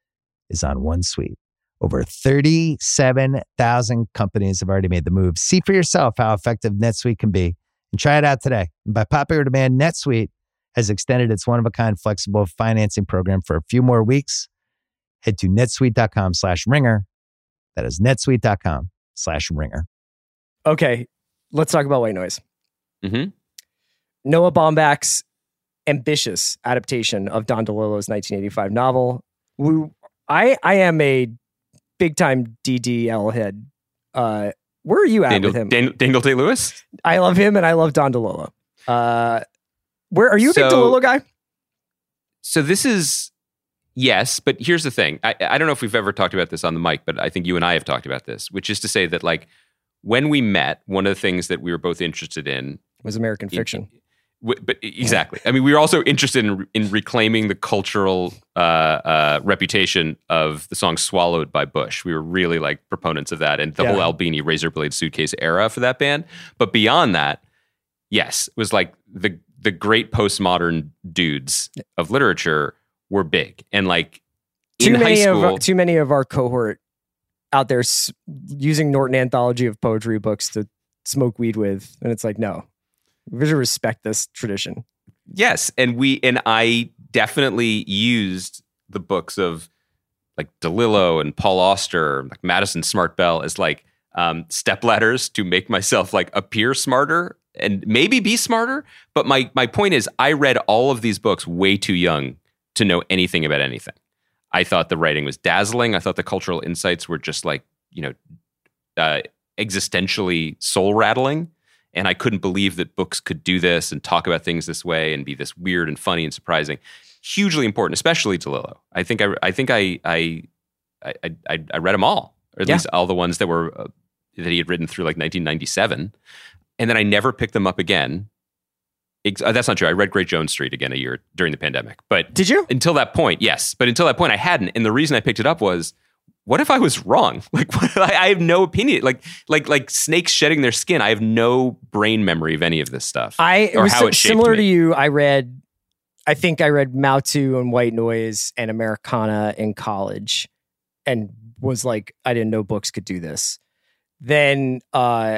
is on one suite. Over thirty-seven thousand companies have already made the move. See for yourself how effective NetSuite can be and try it out today. And by popular demand, NetSuite has extended its one-of-a-kind flexible financing program for a few more weeks. Head to netsuite.com slash ringer. That is netsuite.com slash ringer. Okay, let's talk about White Noise. Mm-hmm. Noah Baumbach's ambitious adaptation of Don DeLillo's nineteen eighty-five novel. We, I I am a big time D D L head. Uh, where are you at Daniel, with him? Dan, Daniel Day-Lewis? I love him and I love Don DeLillo. Uh, where are you a So- big DeLillo guy? So this is, yes, but here's the thing. I, I don't know if we've ever talked about this on the mic, but I think you and I have talked about this, which is to say that like when we met, one of the things that we were both interested in Was American Fiction. W- But exactly. I mean, we were also interested in in reclaiming the cultural uh, uh, reputation of the song "Swallowed" by Bush. We were really like proponents of that, and the Yeah. whole Albini Razor Blade Suitcase era for that band. But beyond that, yes, it was like the the great postmodern dudes of literature were big, and like Too in high many school, of our, too many of our cohort out there s- using Norton Anthology of Poetry books to smoke weed with, and it's like no. We should respect this tradition. yes, and we and I definitely used the books of like DeLillo and Paul Auster, like Madison Smart Bell, as like um, stepladders to make myself like appear smarter and maybe be smarter. But my my point is, I read all of these books way too young to know anything about anything. I thought the writing was dazzling. I thought the cultural insights were just like you know uh, existentially soul rattling. And I couldn't believe that books could do this and talk about things this way and be this weird and funny and surprising. Hugely important, especially DeLillo. I think I, I think I, I, I, I, I read them all, or at Yeah. least all the ones that were uh, that he had written through like nineteen ninety-seven, and then I never picked them up again Ex- uh, that's not true. I read Great Jones Street again a year during the pandemic. But Did you? Until that point, yes. But until that point, I hadn't. And the reason I picked it up was, what if I was wrong? Like, what, I, I have no opinion. Like, like, like snakes shedding their skin. I have no brain memory of any of this stuff. I it or was how si- it shaped similar me. to you. I read, I think I read Mao Tzu and White Noise and Americana in college, and was like, I didn't know books could do this. Then uh,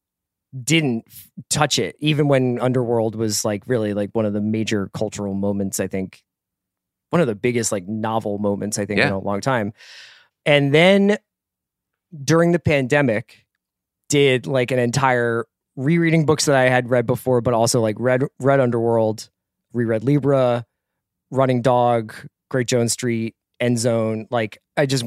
didn't f- touch it, even when Underworld was like really like one of the major cultural moments. I think one of the biggest like novel moments I think Yeah. in a long time. And then during the pandemic, did like an entire rereading books that I had read before, but also like read read Underworld, reread Libra, Running Dog, Great Jones Street, End Zone. Like I just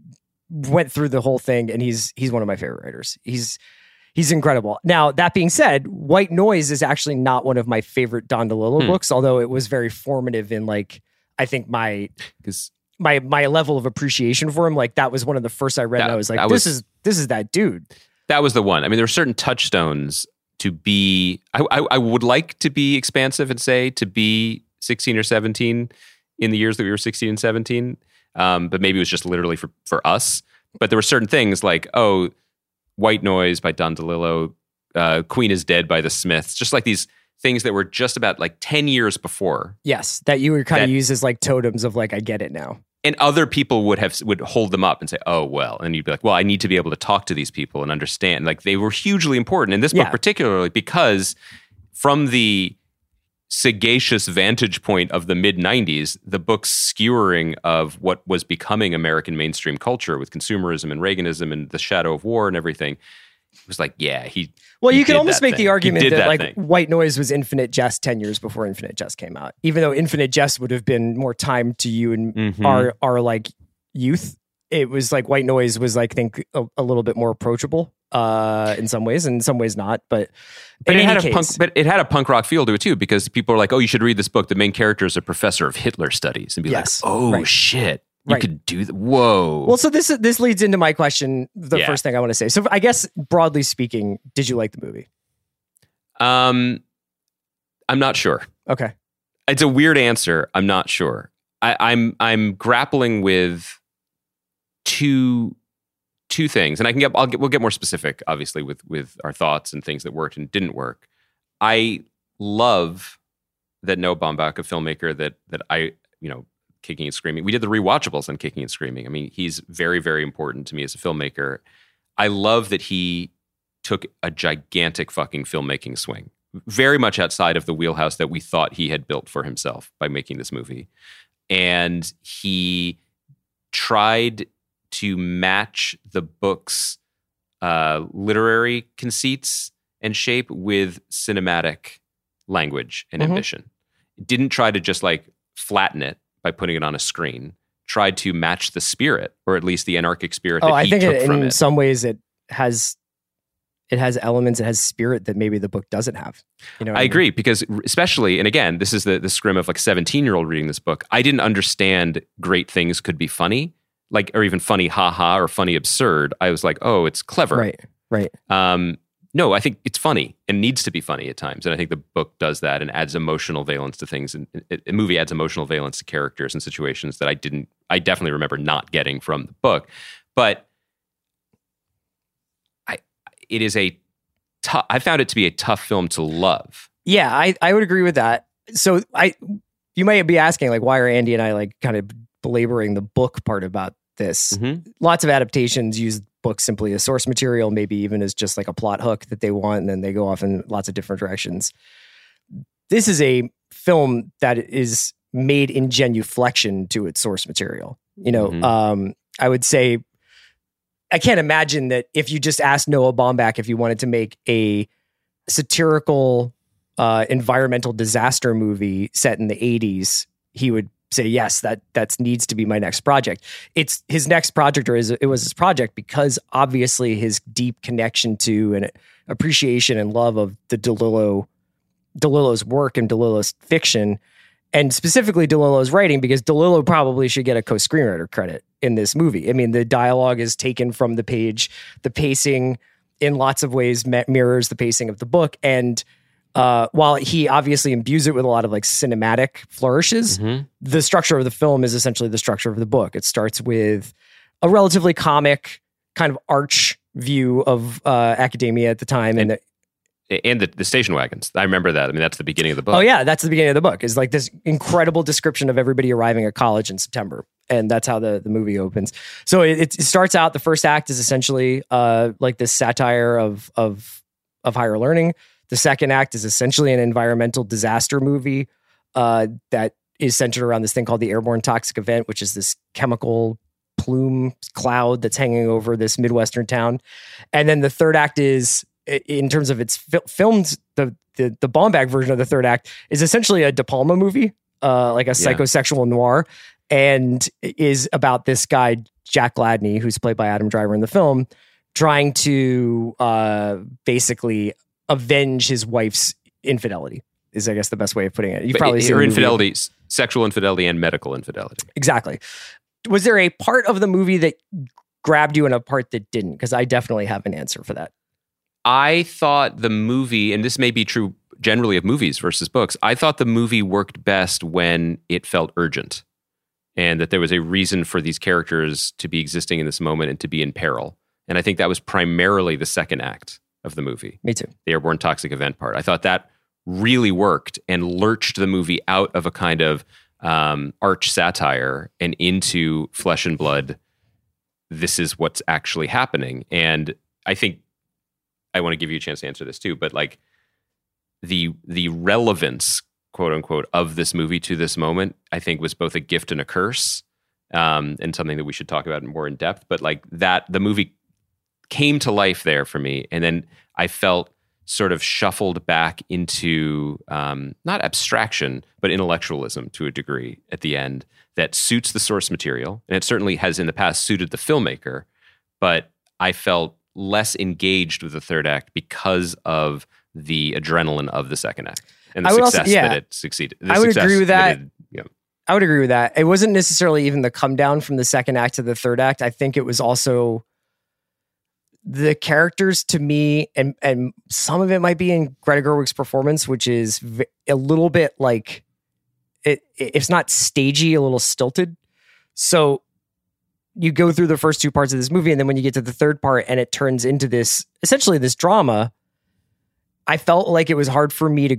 went through the whole thing, and he's he's one of my favorite writers. He's he's incredible. Now that being said, White Noise is actually not one of my favorite Don DeLillo Hmm. books, although it was very formative in like I think my. Because my my level of appreciation for him. Like that was one of the first I read, That- and I was like, that this was- is this is that dude. that was the one. I mean, there were certain touchstones to be. I, I, I would like to be expansive and say to be sixteen or seventeen in the years that we were sixteen and seventeen. Um, but maybe it was just literally for, for us. But there were certain things like, oh, White Noise by Don DeLillo, uh, Queen is Dead by the Smiths, just like these things that were just about like ten years before. Yes, that you would kind of That- use as like totems of like, I get it now. And other people would have would hold them up and say, "Oh well," and you'd be like, "Well, I need to be able to talk to these people and understand." Like they were hugely important in this book, Yeah. particularly because from the sagacious vantage point of the mid nineties, the book's skewering of what was becoming American mainstream culture with consumerism and Reaganism and the shadow of war and everything was like, yeah, he. Well, he you can did almost that make thing. the argument He did that, like thing. White Noise was Infinite Jest ten years before Infinite Jest came out, even though Infinite Jest would have been more time to you and Mhm. our our like youth. It was like White Noise was like, I think a, a little bit more approachable uh, in some ways, and in some ways not. But But in it had any a punk, case- but it had a punk rock feel to it too, because people are like, "Oh, you should read this book. The main character is a professor of Hitler studies," and be Yes, like, "Oh right. shit, you Right. could do that." Whoa. Well, so this this leads into my question. The Yeah. first thing I want to say. So, I guess broadly speaking, did you like the movie? um, I'm not sure. Okay. It's a weird answer. I'm not sure. I, I'm I'm grappling with two two things, and I can get I'll get we'll get more specific, obviously, with with our thoughts and things that worked and didn't work. I love that Noah Baumbach, a filmmaker that that I you know Kicking and Screaming. We did the rewatchables on Kicking and Screaming. I mean, he's very very important to me as a filmmaker. I love that he took a gigantic fucking filmmaking swing, very much outside of the wheelhouse that we thought he had built for himself by making this movie. And he tried to match the book's uh, literary conceits and shape with cinematic language and Mhm. ambition. Didn't try to just like flatten it by putting it on a screen. Tried to match the spirit, or at least the anarchic spirit that Oh, I he think took it, from in it. some ways it has it has elements, it has spirit that maybe the book doesn't have. You know, what I mean? agree, because especially, and again, this is the, the scrim of like seventeen year old reading this book. I didn't understand great things could be funny, like, or even funny haha or funny absurd. I was like, oh, it's clever. Right, right. Um, no, I think it's funny and needs to be funny at times. And I think the book does that and adds emotional valence to things. And it, a movie adds emotional valence to characters and situations that I didn't, I definitely remember not getting from the book. But I, it is a tough, I found it to be a tough film to love. Yeah, I, I would agree with that. So I, you might be asking like, why are Andy and I like kind of belaboring the book part about this? Mhm. Lots of adaptations use books simply as source material, maybe even as just like a plot hook that they want, and then they go off in lots of different directions. This is a film that is made in genuflection to its source material. You know, Mhm. um, I would say, I can't imagine that if you just asked Noah Baumbach if you wanted to make a satirical uh, environmental disaster movie set in the eighties, he would say, yes, that that needs to be my next project. It's his next project, or is it was his project because obviously his deep connection to and appreciation and love of the DeLillo, DeLillo's work and DeLillo's fiction, and specifically DeLillo's writing, because DeLillo probably should get a co-screenwriter credit in this movie. I mean, the dialogue is taken from the page, the pacing in lots of ways mirrors the pacing of the book, and Uh, while he obviously imbues it with a lot of like cinematic flourishes, Mhm. the structure of the film is essentially the structure of the book. It starts with a relatively comic kind of arch view of uh, academia at the time. And, And- the, And the, the station wagons. I remember that. I mean, that's the beginning of the book. oh yeah, that's the beginning of the book, is like this incredible description of everybody arriving at college in September. And that's how the, the movie opens. So it, it starts out, the first act is essentially uh, like this satire of, of, of higher learning. The second act is essentially an environmental disaster movie uh, that is centered around this thing called the airborne toxic event, which is this chemical plume cloud that's hanging over this Midwestern town. And then the third act is, in terms of its fil- filmed, the, the the Baumbach version of the third act is essentially a De Palma movie, uh, like a psychosexual noir, and is about this guy, Jack Gladney, who's played by Adam Driver in the film, trying to uh, basically avenge his wife's infidelity, is I guess the best way of putting it. You've But probably seen her the movie. infidelity, s- sexual infidelity and medical infidelity. Exactly. Was there a part of the movie that grabbed you and a part that didn't? Because I definitely have an answer for that. I thought the movie, and this may be true generally of movies versus books, I thought the movie worked best when it felt urgent and that there was a reason for these characters to be existing in this moment and to be in peril. And I think that was primarily the second act of the movie. Me too. The airborne toxic event part. I thought that really worked and lurched the movie out of a kind of um, arch satire and into flesh and blood. This is what's actually happening. And I think I want to give you a chance to answer this too, but like the the relevance, quote unquote, of this movie to this moment, I think was both a gift and a curse, um, and something that we should talk about more in depth. But like that, the movie came to life there for me, and then I felt sort of shuffled back into um, not abstraction, but intellectualism to a degree at the end that suits the source material, and it certainly has in the past suited the filmmaker. But I felt less engaged with the third act because of the adrenaline of the second act and the I would also- success yeah. that it succeeded. The I would success agree with that. it- yeah. I would agree with that. It wasn't necessarily even the come down from the second act to the third act. I think it was also the characters to me, and and some of it might be in Greta Gerwig's performance, which is v- a little bit like it. It's not stagey, a little stilted. So you go through the first two parts of this movie, and then when you get to the third part, and it turns into this essentially this drama. I felt like it was hard for me to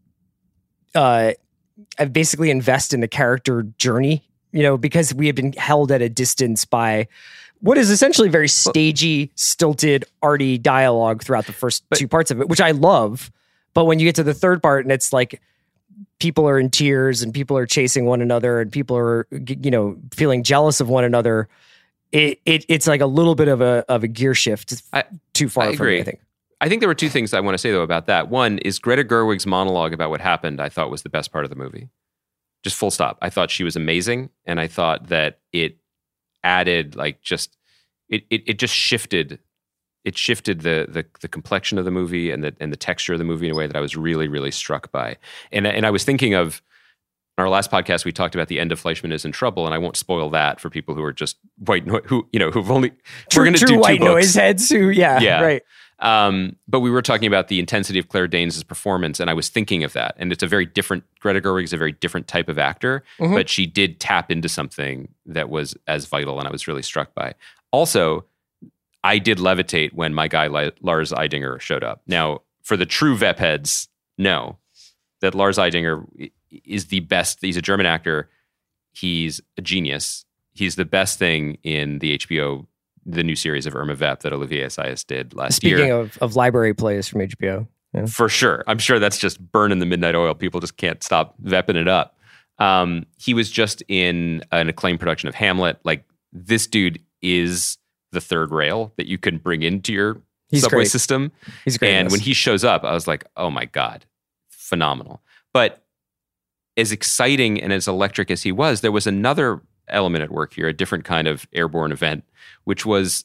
uh, basically invest in the character journey, you know, because we had been held at a distance by what is essentially very stagey, stilted, arty dialogue throughout the first But- two parts of it, which I love. But when you get to the third part and it's like people are in tears and people are chasing one another and people are, you know, feeling jealous of one another, it, it it's like a little bit of a of a gear shift I- too far I from me, agree. I think. I think there were two things I want to say, though, about that. One is Greta Gerwig's monologue about what happened, I thought was the best part of the movie. Just full stop. I thought she was amazing. And I thought that it added, like, just, it it, it just shifted, it shifted the, the the complexion of the movie and the and the texture of the movie in a way that I was really, really struck by. And, and I was thinking of, in our last podcast, we talked about the end of Fleischman is in Trouble, and I won't spoil that for people who are just white, no- who, you know, who've only, True, we're going to true do two white books. noise heads who, yeah, Yeah. right. Um, but we were talking about the intensity of Claire Danes' performance, and I was thinking of that. And it's a very different, Greta Gerwig is a very different type of actor, Mhm. but she did tap into something that was as vital, and I was really struck by. Also, I did levitate when my guy Li- Lars Eidinger showed up. Now, for the true V E P heads, know that Lars Eidinger i- is the best. He's a German actor. He's a genius. He's the best thing in the H B O, the new series of Irma Vep that Olivier Assayas did last Speaking year. of, of library plays from H B O. Yeah. For sure. I'm sure that's just burning the midnight oil. People just can't stop vepping it up. Um, he was just in an acclaimed production of Hamlet. Like, this dude is the third rail that you can bring into your He's subway great. system. He's great. in And this. when he shows up, I was like, oh my God, phenomenal. But as exciting and as electric as he was, there was another element at work here, a different kind of airborne event, which was,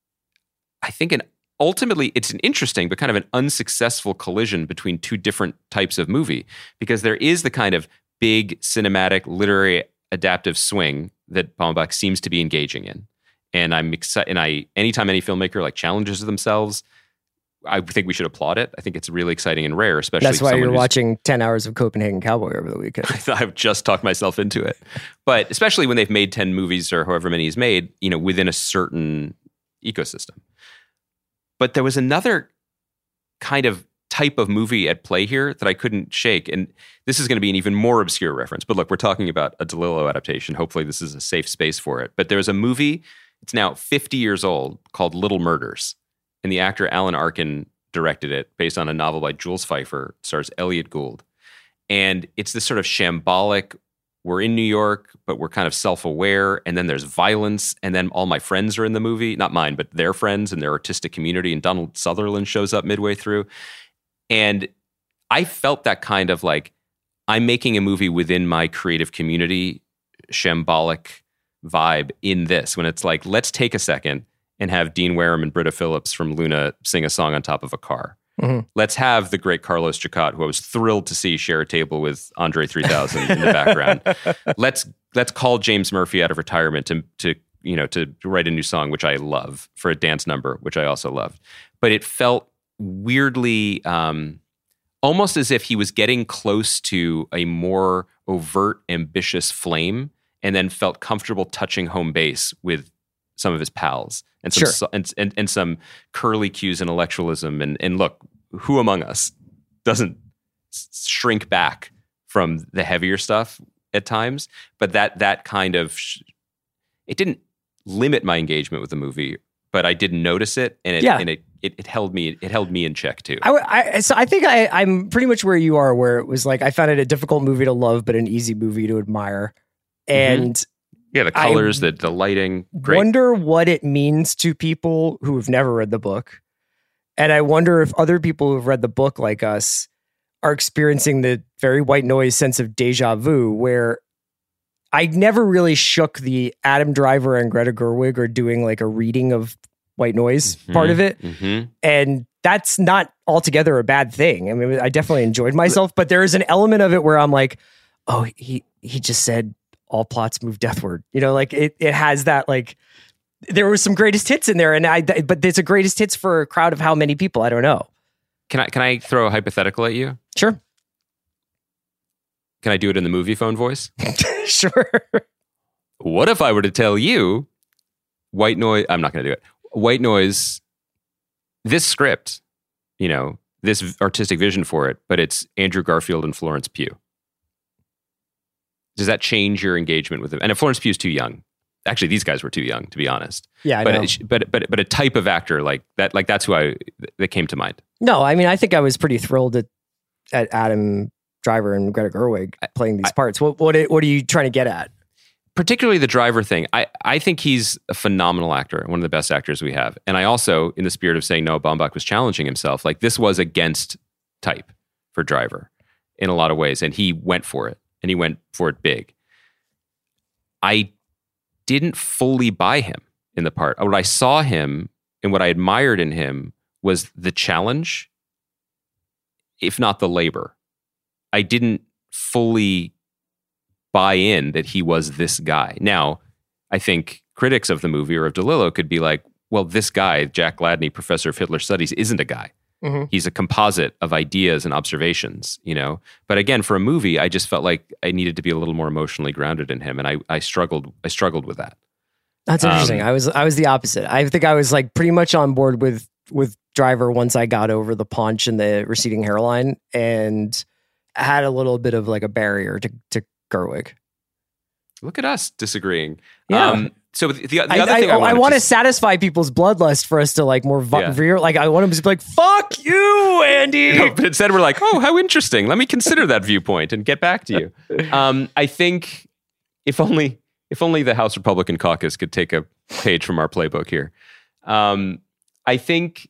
I think, an ultimately, it's an interesting but kind of an unsuccessful collision between two different types of movie, because there is the kind of big cinematic literary adaptive swing that Baumbach seems to be engaging in. And I'm excited. And I, anytime any filmmaker like challenges themselves, I think we should applaud it. I think it's really exciting and rare, especially. That's why someone you're who's- watching ten hours of Copenhagen Cowboy over the weekend. I've just talked myself into it. But especially when they've made ten movies or however many he's made, you know, within a certain ecosystem. But there was another kind of type of movie at play here that I couldn't shake. And this is going to be an even more obscure reference. But look, we're talking about a DeLillo adaptation. Hopefully this is a safe space for it. But there's a movie, it's now fifty years old, called Little Murders. And the actor Alan Arkin directed it, based on a novel by Jules Feiffer. It stars Elliot Gould. And it's this sort of shambolic, we're in New York, but we're kind of self-aware, and then there's violence, and then all my friends are in the movie. Not mine, but their friends and their artistic community, and Donald Sutherland shows up midway through. And I felt that kind of like, I'm making a movie within my creative community, shambolic vibe in this, when it's like, let's take a second and have Dean Wareham and Britta Phillips from Luna sing a song on top of a car. Mm-hmm. Let's have the great Carlos Jacquot, who I was thrilled to see share a table with Andre three thousand in the background. Let's let's call James Murphy out of retirement to to you know to write a new song, which I love, for a dance number, which I also loved. But it felt weirdly, um, almost as if he was getting close to a more overt, ambitious flame, and then felt comfortable touching home base with some of his pals and some Sure. and, and and some curly cues intellectualism. And and look, who among us doesn't s- shrink back from the heavier stuff at times? But that that kind of sh- it didn't limit my engagement with the movie, but I didn't notice it, and it Yeah. and it, it it held me it held me in check too. I, w- I- so I think I, I'm pretty much where you are, where it was like I found it a difficult movie to love, but an easy movie to admire. And yeah, the colors, the the lighting, great. wonder what it means to people who have never read the book. And I wonder if other people who've read the book like us are experiencing the very White Noise sense of deja vu, where I never really shook the Adam Driver and Greta Gerwig are doing like a reading of White Noise Mm-hmm. part of it. Mm-hmm. And that's not altogether a bad thing. I mean, I definitely enjoyed myself, but there is an element of it where I'm like, oh, he, he just said all plots move deathward. You know, like it, it has that, like, there was some greatest hits in there, and I, but it's a greatest hits for a crowd of how many people? I don't know. Can I can I throw a hypothetical at you? Sure. Can I do it in the movie phone voice? Sure. What if I were to tell you, White Noise, I'm not going to do it. White Noise, this script, you know, this artistic vision for it, but it's Andrew Garfield and Florence Pugh. Does that change your engagement with them? And if Florence Pugh's too young, actually, these guys were too young, to be honest. Yeah, I but know. it, but but but a type of actor like that, like that's who I that came to mind. No, I mean, I think I was pretty thrilled at, at Adam Driver and Greta Gerwig playing these I, parts. What what what are you trying to get at? Particularly the Driver thing. I, I think he's a phenomenal actor, one of the best actors we have. And I also, in the spirit of saying Noah Baumbach was challenging himself, like this was against type for Driver in a lot of ways. And he went for it, and he went for it big. I didn't fully buy him in the part. What I saw him and what I admired in him was the challenge, if not the labor. I didn't fully buy in that he was this guy. Now, I think critics of the movie or of DeLillo could be like, well, this guy, Jack Gladney, professor of Hitler studies, isn't a guy. Mm-hmm. He's a composite of ideas and observations, you know? But again, for a movie, I just felt like I needed to be a little more emotionally grounded in him. And I, I struggled, I struggled with that. That's interesting. Um, I was, I was the opposite. I think I was like pretty much on board with, with Driver once I got over the paunch and the receding hairline, and had a little bit of like a barrier to, to Gerwig. Look at us disagreeing. Yeah. Um, so the, the, the I, other I, thing I, I, I want to to satisfy people's bloodlust for us to like more vi- yeah. veer. Like I want them to be like, "Fuck you, Andy." No, but instead we're like, "Oh, how interesting. Let me consider that viewpoint and get back to you." Um, I think if only if only the House Republican caucus could take a page from our playbook here. Um, I think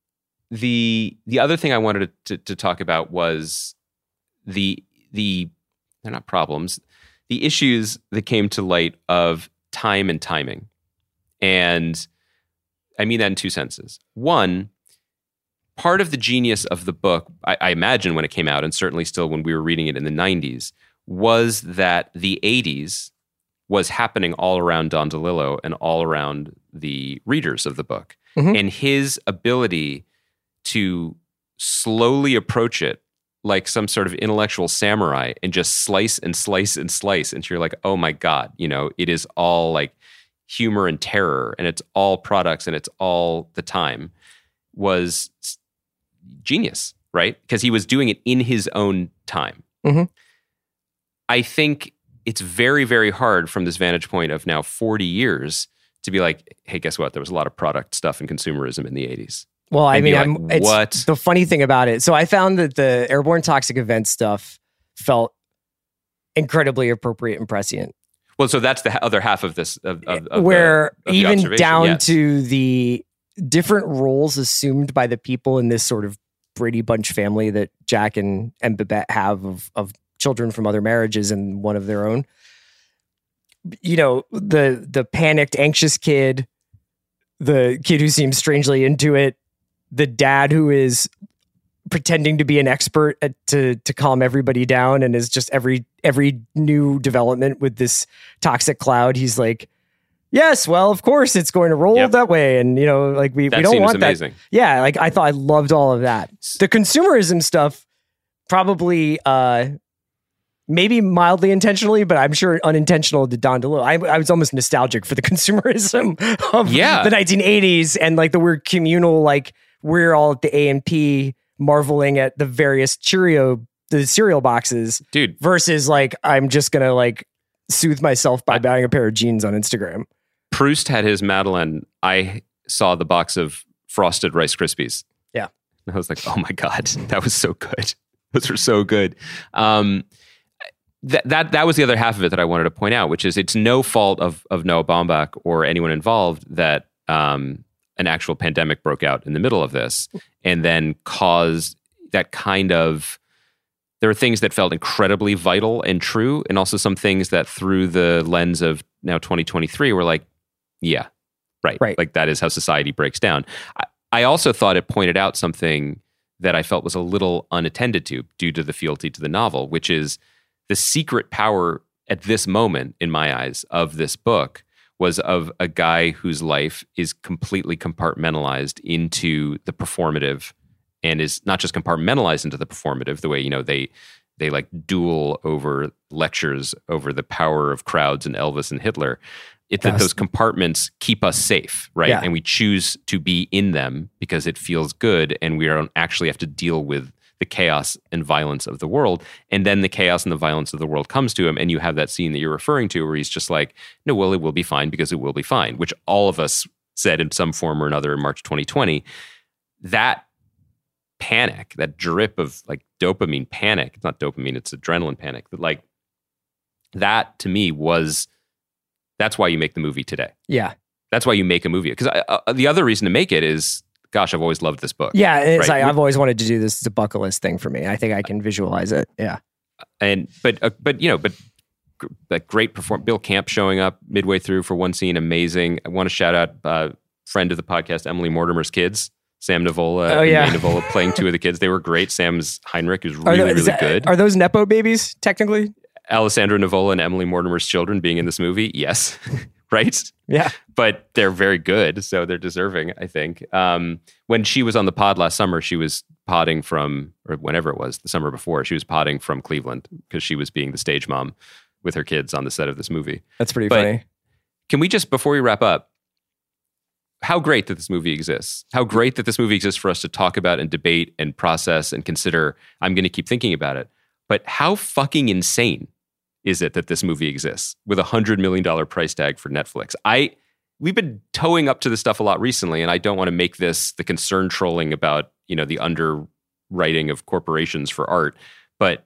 the the other thing I wanted to, to, to talk about was the the they're not problems. The issues that came to light of time and timing. And I mean that in two senses. One, part of the genius of the book, I, I imagine when it came out, and certainly still when we were reading it in the nineties, was that the eighties was happening all around Don DeLillo and all around the readers of the book. Mm-hmm. And his ability to slowly approach it like some sort of intellectual samurai and just slice and slice and slice. And you're like, oh my God, you know, it is all like humor and terror, and it's all products, and it's all the time, was genius, right? Because he was doing it in his own time. Mm-hmm. I think it's very, very hard from this vantage point of now forty years to be like, hey, guess what? There was a lot of product stuff and consumerism in the eighties. Well, I And mean, be like, I'm, it's what? the funny thing about it. So I found that the airborne toxic event stuff felt incredibly appropriate and prescient. Well, so that's the other half of this, of, of, of where the, of the even observation, down yes. to the different roles assumed by the people in this sort of Brady Bunch family that Jack and, and Babette have of, of children from other marriages and one of their own. You know, the the panicked, anxious kid, the kid who seems strangely into it, the dad who is pretending to be an expert at, to to calm everybody down, and is just every every new development with this toxic cloud, he's like, yes, well, of course it's going to roll Yep. that way, and you know, like we, That we don't seems want amazing. that. Yeah, like I thought I loved all of that. The consumerism stuff, probably uh, maybe mildly intentionally, but I'm sure unintentional to Don DeLillo. I, I was almost nostalgic for the consumerism of Yeah. the nineteen eighties and like the weird communal, like we're all at the A and P marveling at the various Cheerio, the cereal boxes, Dude, versus like, I'm just going to like soothe myself by buying a pair of jeans on Instagram. Proust had his Madeleine. I saw the box of frosted Rice Krispies. Yeah. And I was like, oh my God, that was so good. Those were so good. Um, that that that was the other half of it that I wanted to point out, which is it's no fault of of Noah Baumbach or anyone involved that um, an actual pandemic broke out in the middle of this and then caused that kind of. There were things that felt incredibly vital and true, and also some things that through the lens of now twenty twenty-three were like, yeah, right. Right. Like that is how society breaks down. I, I also thought it pointed out something that I felt was a little unattended to due to the fealty to the novel, which is the secret power at this moment, in my eyes, of this book was of a guy whose life is completely compartmentalized into the performative and is not just compartmentalized into the performative, the way, you know, they they like duel over lectures over the power of crowds and Elvis and Hitler. It's that Yes. those compartments keep us safe, right? Yeah. And we choose to be in them because it feels good and we don't actually have to deal with the chaos and violence of the world. And then the chaos and the violence of the world comes to him, and you have that scene that you're referring to where he's just like, no, well, it will be fine because it will be fine, which all of us said in some form or another in March twenty twenty. That panic, that drip of like dopamine panic, it's not dopamine, it's adrenaline panic, that like that to me was, that's why you make the movie today. Yeah. That's why you make a movie. Because uh, the other reason to make it is, gosh, I've always loved this book. Yeah. It's Right. like, I've always wanted to do this. It's a bucket list thing for me. I think I can visualize it. Yeah. And, but, uh, but, you know, but gr- like great perform, Bill Camp showing up midway through for one scene, amazing. I want to shout out uh, friend of the podcast, Emily Mortimer's kids, Sam Nivola Oh, and yeah. May Nivola playing two of the kids. They were great. Sam's Heinrich is Are, really, tho- really is that- good. are those Nepo babies, technically? Alessandra Nivola and Emily Mortimer's children being in this movie, yes, right? Yeah. But they're very good, so they're deserving, I think. Um, when she was on the pod last summer, she was podding from, or whenever it was, the summer before, she was podding from Cleveland because she was being the stage mom with her kids on the set of this movie. That's pretty But- funny. Can we just, before we wrap up, how great that this movie exists. How great that this movie exists for us to talk about and debate and process and consider. I'm going to keep thinking about it. But how fucking insane is it that this movie exists with a hundred million dollar price tag for Netflix? I we've been towing up to this stuff a lot recently, and I don't want to make this the concern trolling about, you know, the underwriting of corporations for art. But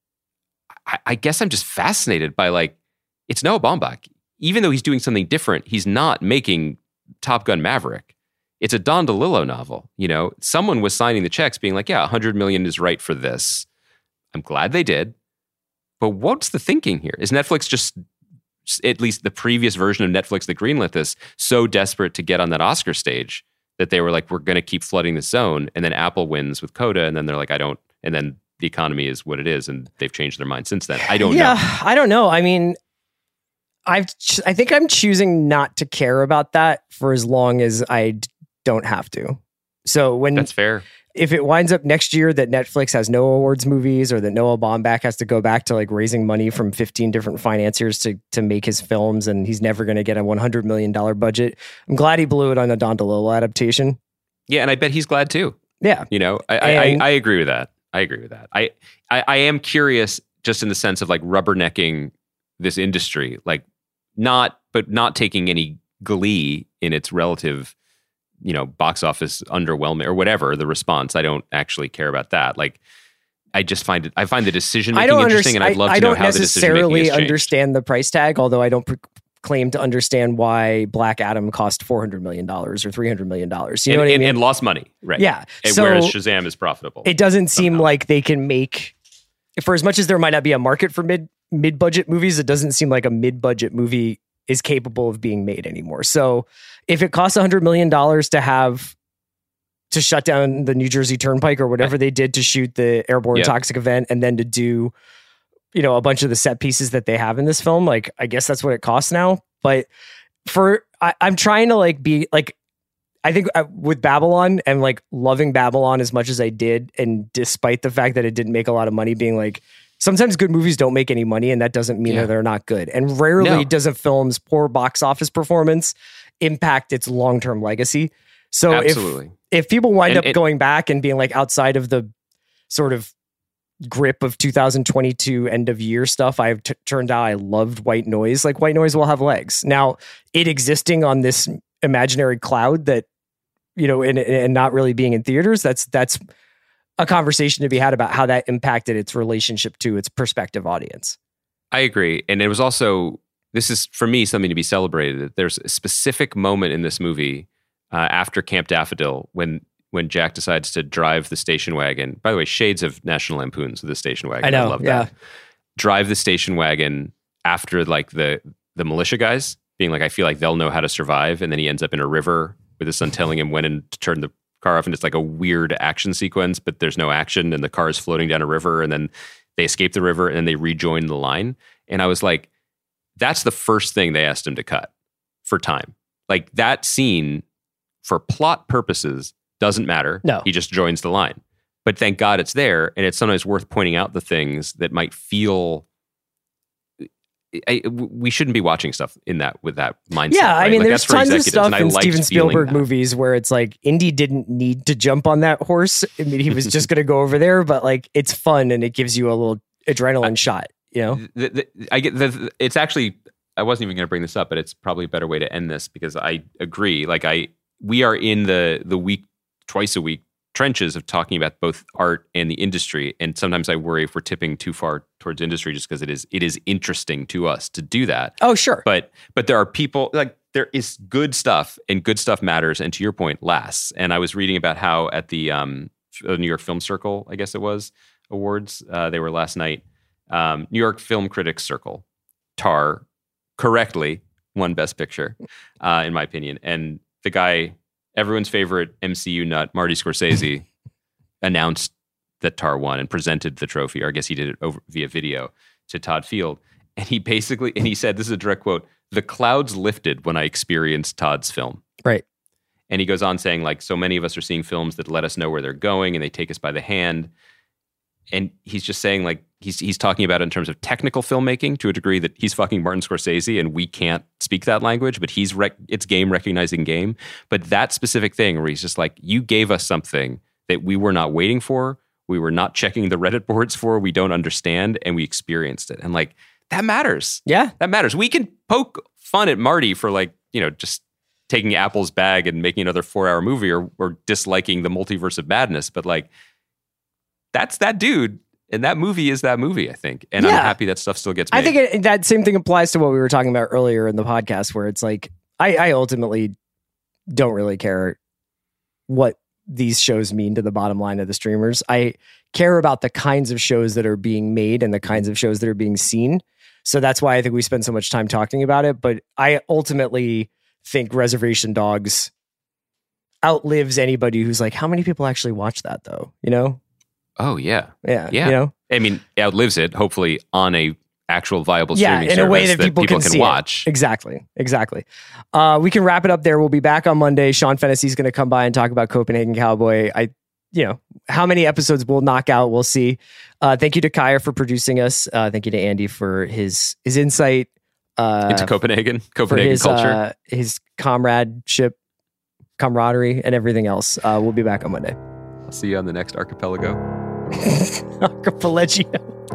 I, I guess I'm just fascinated by, like, it's Noah Baumbach. Even though he's doing something different, he's not making Top Gun Maverick. It's a Don DeLillo novel. You know, someone was signing the checks being like, yeah, a hundred million is right for this. I'm glad they did. But what's the thinking here? Is Netflix just, at least the previous version of Netflix that greenlit this, so desperate to get on that Oscar stage that they were like, we're going to keep flooding the zone, and then Apple wins with Coda, and then they're like, I don't, and then the economy is what it is, and they've changed their mind since then. I don't yeah, know. I don't know. I mean, I've ch- I think I'm choosing not to care about that for as long as I d- don't have to. So when That's fair. if it winds up next year that Netflix has no awards movies, or that Noah Baumbach has to go back to like raising money from fifteen different financiers to to make his films, and he's never going to get a one hundred million dollars budget, I'm glad he blew it on a Don DeLillo adaptation. Yeah, and I bet he's glad too. Yeah. You know, I, And- I, I agree with that. I agree with that. I, I, I am curious just in the sense of like rubbernecking this industry, like not, but not taking any glee in its relative, you know, box office underwhelming or whatever the response. I don't actually care about that. Like, I just find it, I find the decision I making don't interesting, and I'd love I, to I know don't how the decision making necessarily has changed. understand the price tag, although I don't pr- claim to understand why Black Adam cost four hundred million dollars or three hundred million dollars. You and, know what and, I mean? and lost money, right? Yeah. And So whereas Shazam is profitable. it doesn't seem somehow. like they can make, for as much as there might not be a market for mid mid budget movies, it doesn't seem like a mid budget movie is capable of being made anymore. So if it costs one hundred million dollars to have to shut down the New Jersey Turnpike or whatever they did to shoot the airborne Yeah. toxic event, and then to do, you know, a bunch of the set pieces that they have in this film, like, I guess that's what it costs now. But for, I, I'm trying to like be like, I think uh, with Babylon and like loving Babylon as much as I did, and despite the fact that it didn't make a lot of money, being like, sometimes good movies don't make any money, and that doesn't mean Yeah. that they're not good. And rarely No. does a film's poor box office performance impact its long-term legacy. So Absolutely. if if people wind And- up and- going back and being like, outside of the sort of grip of two thousand twenty-two end of year stuff, I've t- turned out I loved White Noise. Like, White Noise will have legs. Now, it existing on this imaginary cloud that, you know, and, and not really being in theaters, that's that's a conversation to be had about how that impacted its relationship to its prospective audience. I agree. And it was also, this is for me something to be celebrated. There's a specific moment in this movie uh, after Camp Daffodil when when Jack decides to drive the station wagon. By the way, shades of National Lampoon's with the station wagon. I know, love yeah. that. Drive the station wagon after like the the militia guys being like, I feel like they'll know how to survive. And then he ends up in a river with his son telling him when and to turn the car off. And it's like a weird action sequence, but there's no action. And the car is floating down a river. And then they escape the river and then they rejoin the line. And I was like, that's the first thing they asked him to cut for time. Like, that scene for plot purposes doesn't matter. No. He just joins the line. But thank God it's there. And it's sometimes worth pointing out the things that might feel, I, we shouldn't be watching stuff in that with that mindset. Yeah, I right? mean, Like, there's that's for tons of executives, stuff and I in liked Steven feeling Spielberg that. movies where it's like, Indy didn't need to jump on that horse. I mean, he was just going to go over there, but like, it's fun and it gives you a little adrenaline I, shot, you know? The, the, I get the, the- it's actually, I wasn't even going to bring this up, but it's probably a better way to end this because I agree. Like, I, we are in the the week, twice a week trenches of talking about both art and the industry. And sometimes I worry if we're tipping too far towards industry just because it is, it is interesting to us to do that. Oh, sure. But, but there are people like, there is good stuff and good stuff matters. And to your point, lasts. And I was reading about how at the um, New York Film Circle, I guess it was, awards, uh, they were last night, um, New York Film Critics Circle, Tar, correctly won Best Picture, uh, in my opinion. And the guy, everyone's favorite M C U nut, Marty Scorsese, announced that Tar won and presented the trophy, or I guess he did it over via video, to Todd Field. And he basically, and he said, this is a direct quote, "The clouds lifted when I experienced Todd's film." Right. And he goes on saying, like, so many of us are seeing films that let us know where they're going and they take us by the hand. And he's just saying, like, he's he's talking about it in terms of technical filmmaking to a degree that he's fucking Martin Scorsese and we can't speak that language, but he's rec- it's game recognizing game. But that specific thing where he's just like, you gave us something that we were not waiting for, we were not checking the Reddit boards for, we don't understand, and we experienced it. And like, that matters. Yeah. That matters. We can poke fun at Marty for, like, you know, just taking Apple's bag and making another four hour movie or, or disliking the multiverse of madness. But like, that's that dude. And that movie is that movie, I think. And I'm Yeah. happy that stuff still gets made. I think it, that same thing applies to what we were talking about earlier in the podcast, where it's like, I, I ultimately don't really care what these shows mean to the bottom line of the streamers. I care about the kinds of shows that are being made and the kinds of shows that are being seen. So that's why I think we spend so much time talking about it. But I ultimately think Reservation Dogs outlives anybody who's like, how many people actually watch that though? You know? Oh, yeah. Yeah. Yeah. You know? I mean, it outlives it, hopefully, on a actual viable Yeah, streaming in service a way that people, can, see watch. It. Exactly. Exactly. Uh, we can wrap it up there. We'll be back on Monday. Sean Fennessey's going to come by and talk about Copenhagen Cowboy. I, you know, how many episodes we'll knock out, we'll see. Uh, thank you to Kaya for producing us. Uh, thank you to Andy for his his insight uh, into Copenhagen, Copenhagen his, culture, uh, his comradeship, camaraderie, and everything else. Uh, we'll be back on Monday. I'll see you on the next Archipelago. Archipelago.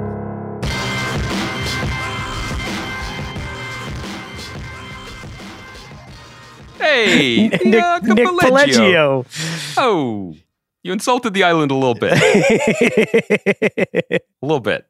Hey, Nick, uh, Nick Pelleggio. Oh, you insulted the island a little bit. A little bit.